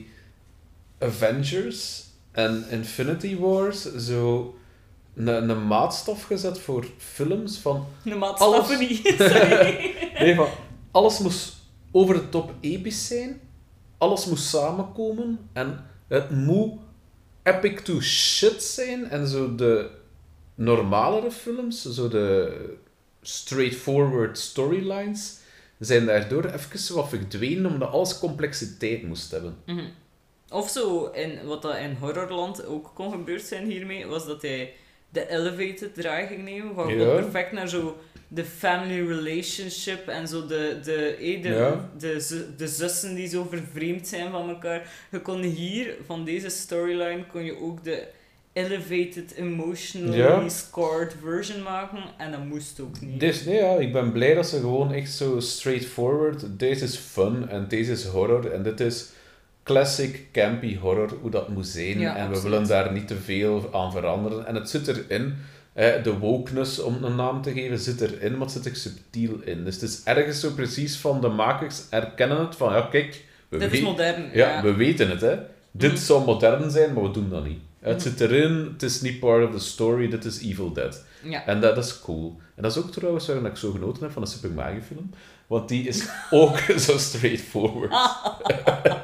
Avengers en Infinity Wars zo een, een maatstaf gezet voor films van... Een maatstaf alles... niet, sorry. Nee, van alles moest over de top episch zijn, alles moest samenkomen en het moet epic to shit zijn en zo de normalere films, zo de straightforward storylines, zijn daardoor even wat verdwenen omdat alles complexiteit moest hebben. Mm-hmm. Of zo, in, wat dat in horrorland ook kon gebeurd zijn hiermee, was dat hij de elevated draai ging nemen, van Ja. perfect naar zo de family relationship en zo de, de, eh, de, Ja. de, zu- de zussen die zo vervreemd zijn van elkaar. Je kon hier, van deze storyline, kon je ook de elevated, emotionally Ja. scored version maken en dat moest ook niet. Dus nee, ja, ik ben blij dat ze gewoon echt zo straightforward, deze is fun en deze is horror en dit is classic campy horror, hoe dat moet zijn. Ja, en we absoluut. willen daar niet te veel aan veranderen. En het zit erin, eh, de wokeness, om een naam te geven, zit erin, maar het zit er subtiel in. Dus het is ergens zo precies van de makers erkennen het, van ja, kijk, we, Dit is we- modern. ja, Ja. we weten het, hè. Dit Mhm. zou modern zijn, maar we doen dat niet. Het Mhm. zit erin, het is niet part of the story, dit is Evil Dead. Ja. En dat is cool. En dat is ook trouwens waarom ik zo genoten heb van de Super Mario film. Want die is ook zo straightforward.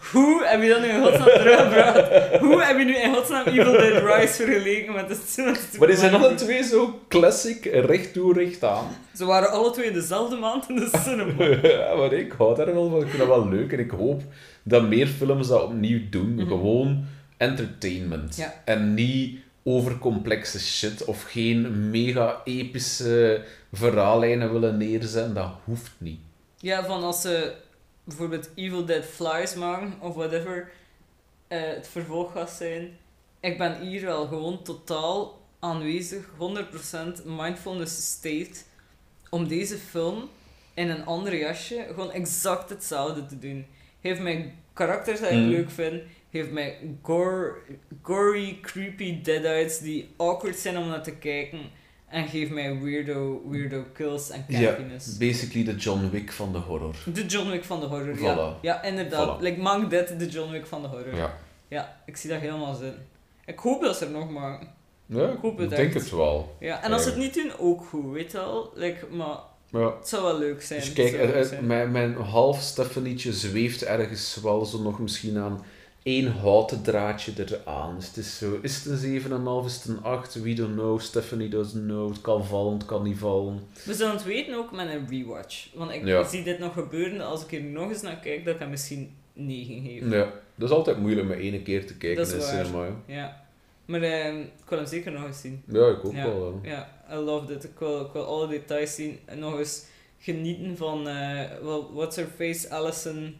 Hoe heb je dat nu in godsnaam teruggebracht? Hoe heb je nu in godsnaam Evil Dead Rise vergeleken met de met de Maar die zijn alle twee zo classic, recht toe, recht aan. Ze waren alle twee dezelfde maand in de cinema. Ja, maar ik hou daar wel van. Ik vind dat wel leuk. En ik hoop dat meer films dat opnieuw doen. Mhm. Gewoon entertainment. Ja. En niet overcomplexe shit. Of geen mega epische verhaallijnen willen neerzetten. Dat hoeft niet. Ja, van als ze bijvoorbeeld Evil Dead Flies maken, of whatever eh, het vervolg gaat zijn. Ik ben hier wel gewoon totaal aanwezig, honderd procent mindfulness state, om deze film in een ander jasje gewoon exact hetzelfde te doen. Geef mij karakters die ik Mm. leuk vind, geef mij gore, gory, creepy deadites die awkward zijn om naar te kijken, en geef mij weirdo, weirdo kills en Ja, campiness. basically de John Wick van de horror. De John Wick van de horror, ja. Voilà. Ja, inderdaad. Voilà. Like, maak dit de John Wick van de horror. Ja, Ja, ik zie dat helemaal zitten. Ik hoop dat ze er nog maken. ja Ik hoop het ik denk echt. het wel. Ja, en als ze het niet doen, ook goed, weet je wel. Like, maar Ja. het zou wel leuk zijn. Dus Het kijk, zou leuk eh, eh, zijn. mijn, mijn half Stephanietje zweeft ergens wel zo nog misschien aan één houten draadje eraan. Dus het is zo, is het een zeven komma vijf, is het een acht? We don't know, Stephanie doesn't know. Het kan vallen, het kan niet vallen. We zullen het weten ook met een rewatch. Want ik Ja. zie dit nog gebeuren, als ik er nog eens naar kijk, dat ik hem misschien negen geef. Ja, dat is altijd moeilijk met één keer te kijken Dat is in de waar. cinema. Ja, Ja. Maar ehm, ik wil hem zeker nog eens zien. ja ik ook Ja. wel. Ja. Ja, I love it. Ik wil, ik wil alle details zien en nog eens genieten van, eh well, what's her face, Alison,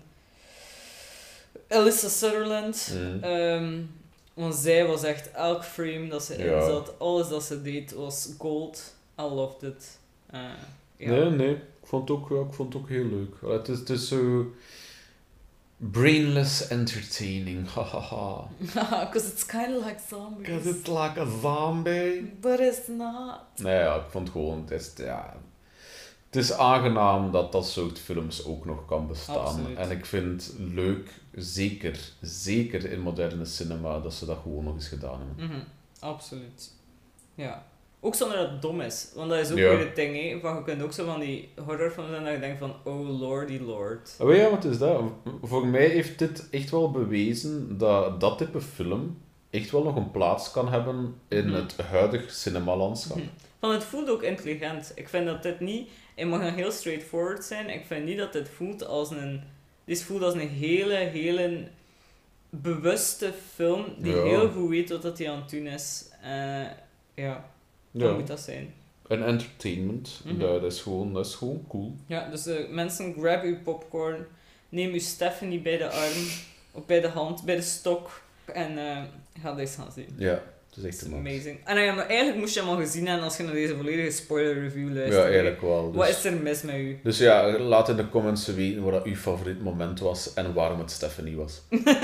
Alyssa Sutherland. Mhm. Ehm, want zij was echt, elk frame dat ze Ja. in zat, alles dat ze deed was gold. I loved it. Eh, ja. Nee, nee, ik vond het ook, ja, ik vond het ook heel leuk. Allee, Het is, het is zo brainless entertaining. Hahaha. Because it's kind of like zombies. Because it's like a zombie. But it's not. Nee, ja, ik vond gewoon, het is, ja, het is aangenaam dat dat soort films ook nog kan bestaan. Absoluut. En ik vind het leuk, zeker, zeker in moderne cinema, dat ze dat gewoon nog eens gedaan hebben. Mhm, absoluut. Ja. Ook zonder dat het dom is. Want dat is ook Ja. weer het ding, hè. Van, je kunt ook zo van die horrorfilms zijn dat je denkt van, oh lordy lord. Oh ja, wat is dat? Voor mij heeft dit echt wel bewezen dat dat type film echt wel nog een plaats kan hebben in Mhm. het huidige cinemalandschap. Mhm. Van, het voelt ook intelligent. Ik vind dat dit niet... Het mag nog heel straightforward zijn. Ik vind niet dat dit voelt als een... Dit voelt als een hele, hele bewuste film die Ja. heel goed weet wat dat hij aan het doen is. Eh, ja, dat Ja. moet dat zijn. En entertainment, Mhm. dat, is gewoon, dat is gewoon cool. Ja, dus eh, mensen, grab uw popcorn. Neem uw Stephanie bij de arm. Of bij de hand, bij de stok. En eh, ga deze gaan zien. Ja, het is echt It's een max. amazing. En ja, maar eigenlijk moest je hem al gezien hebben als je naar deze volledige spoiler review luistert. Ja, eigenlijk wel. Wat Dus, is er mis met u? dus ja, laat in de comments weten wat dat uw favoriet moment was en waarom het Stephanie was.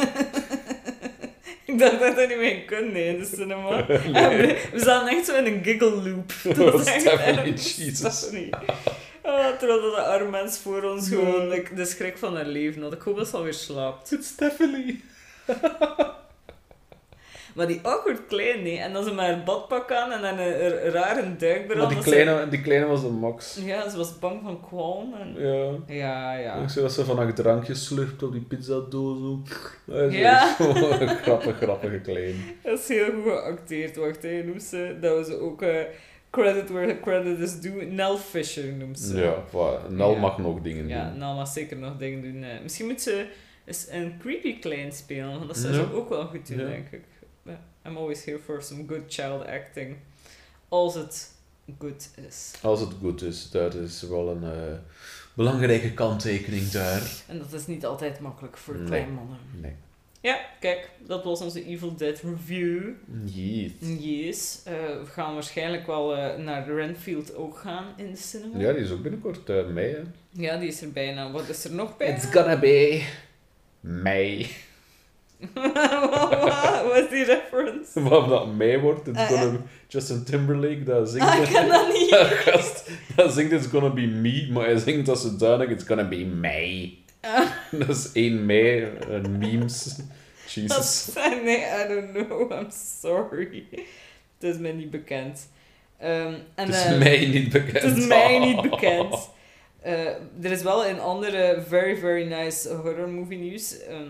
Ik dacht dat dat niet meer kon nee, in de cinema. En we, we zaten echt zo in een giggle loop. Dat was echt Stephanie, erg. Jesus. Stephanie. Oh, terwijl dat de arme mens voor ons gewoon like, de schrik van haar leven had. Ik hoop dat ze alweer slaapt. It's Stephanie. Maar die awkward klein, nee. En dan ze met haar badpak aan en dan een, een rare duikbril. Maar die dat ze- kleine, die kleine was de max. Ja, ze was bang van kwalm. En... Ja. Ja, ja. Ik zie dat ze van haar drankje slurpt op die pizzadoos. Zo. Dat is Ja. echt gewoon een grappig, grappige klein. Dat is heel goed geacteerd. Wacht, hè, noemt ze. Dat was ook eh, credit where credit is due. Nell Fisher noemt ze. Ja, voilà. Nel Ja. mag nog dingen Ja, doen. Nell mag zeker nog dingen doen. eh. Misschien moet ze eens een creepy klein spelen. Want dat zou Ja. ze ook wel goed doen, Ja. denk ik. Ja, I'm always here for some good child acting. Als het goed is. Als het goed is, dat is wel een eh, belangrijke kanttekening daar. En dat is niet altijd makkelijk voor Nee. kleine mannen. Nee. Ja, kijk. Dat was onze Evil Dead review. Yes. Yes. eh, we gaan waarschijnlijk wel eh, naar Renfield ook gaan in de cinema. Ja, die is ook binnenkort uh, mei, hè. Ja, die is er bijna. Wat is er nog bij? It's gonna be mei. Wat is die reference? Waarom dat mei wordt, it's Ah, gonna ja. be Justin Timberlake, dat zingt Ah, ik ken dat niet. gast, dat zingt it's gonna be me, maar hij zingt als zodanig, it's gonna be mei. Ah. Dat is één mei, een memes. Jesus. Dat- nee, I don't know. I'm sorry. Het is mij niet bekend. Ehm, en, Het is eh, mij niet bekend. Het is mij niet bekend. Eh, er is wel een andere very, very nice horror movie nieuws. Ehm,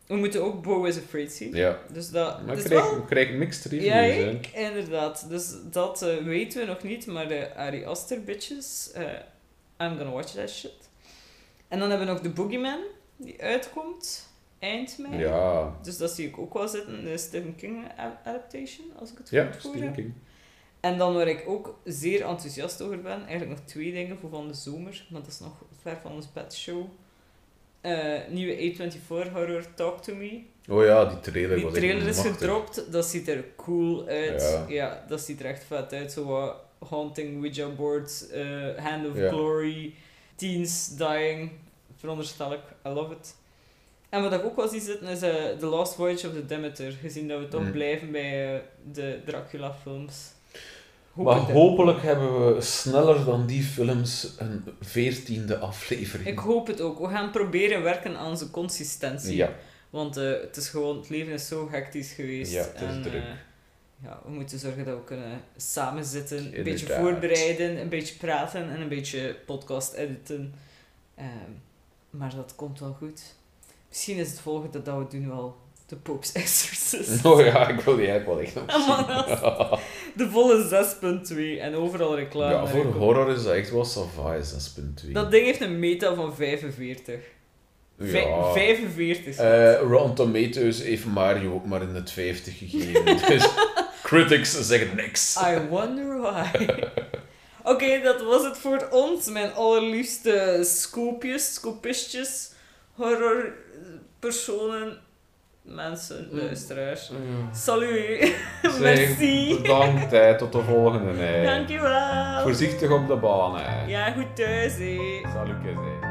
we moeten ook Beau is Afraid zien. Ja. Dus dat, Maar dat ik is krijg, wel... ik krijg mixed reviews, Ja, hè. ik, inderdaad. Dus dat uh, weten we nog niet, maar de Ari Aster bitches, uh, I'm gonna watch that shit. En dan hebben we nog The Boogeyman, die uitkomt eind mei. Ja. Dus dat zie ik ook wel zitten, de Stephen King adaptation, als ik het Ja, goed voor Stephen heb. King. En dan waar ik ook zeer enthousiast over ben, eigenlijk nog twee dingen voor van de zomer, maar dat is nog ver van ons bedshow. Uh, nieuwe A vierentwintig horror Talk to Me. Oh ja, die trailer Die was trailer echt is machtig. gedropt, dat ziet er cool uit. Ja. Ja, dat ziet er echt vet uit. Zo wat Haunting, Ouija boards, uh, Hand of Ja. Glory, Teens Dying, veronderstel ik. I love it. En wat ik ook wel zie zitten is uh, The Last Voyage of the Demeter, gezien dat we toch Mm. blijven bij uh, de Dracula films. Hoop Maar het, hè. hopelijk hebben we sneller dan die films een veertiende aflevering. Ik hoop het ook. We gaan proberen werken aan onze consistentie. Ja. Want uh, het is gewoon, het leven is zo hectisch geweest. Ja, het is en, druk. uh, ja, we moeten zorgen dat we kunnen samen zitten, een Inderdaad. beetje voorbereiden, een beetje praten en een beetje podcast editen. Um, maar dat komt wel goed. Misschien is het volgende dat we doen wel The Pope's Exorcist. Oh ja, ik wil die eigenlijk wel echt nog Among zien. Us. De volle zes punt twee en overal reclame. Ja, voor naar horror is dat echt wel Savai zes punt twee. Dat ding heeft een meta van vijfenveertig. Vij- Ja. vijfenveertig. Eh, Rotten Tomatoes heeft Mario ook maar in het vijftig gegeven. Dus critics zeggen niks. I wonder why. Oké, okay, dat was het voor ons. Mijn allerliefste scoopjes, scoopistjes, horrorpersonen, mensen, luisteraars. Mm. Salut. Zeg, Merci. bedankt, hè. Tot de volgende. Hè. Dankjewel. Voorzichtig op de baan. Hè. Ja, goed thuis, hé. Salutjes, hè.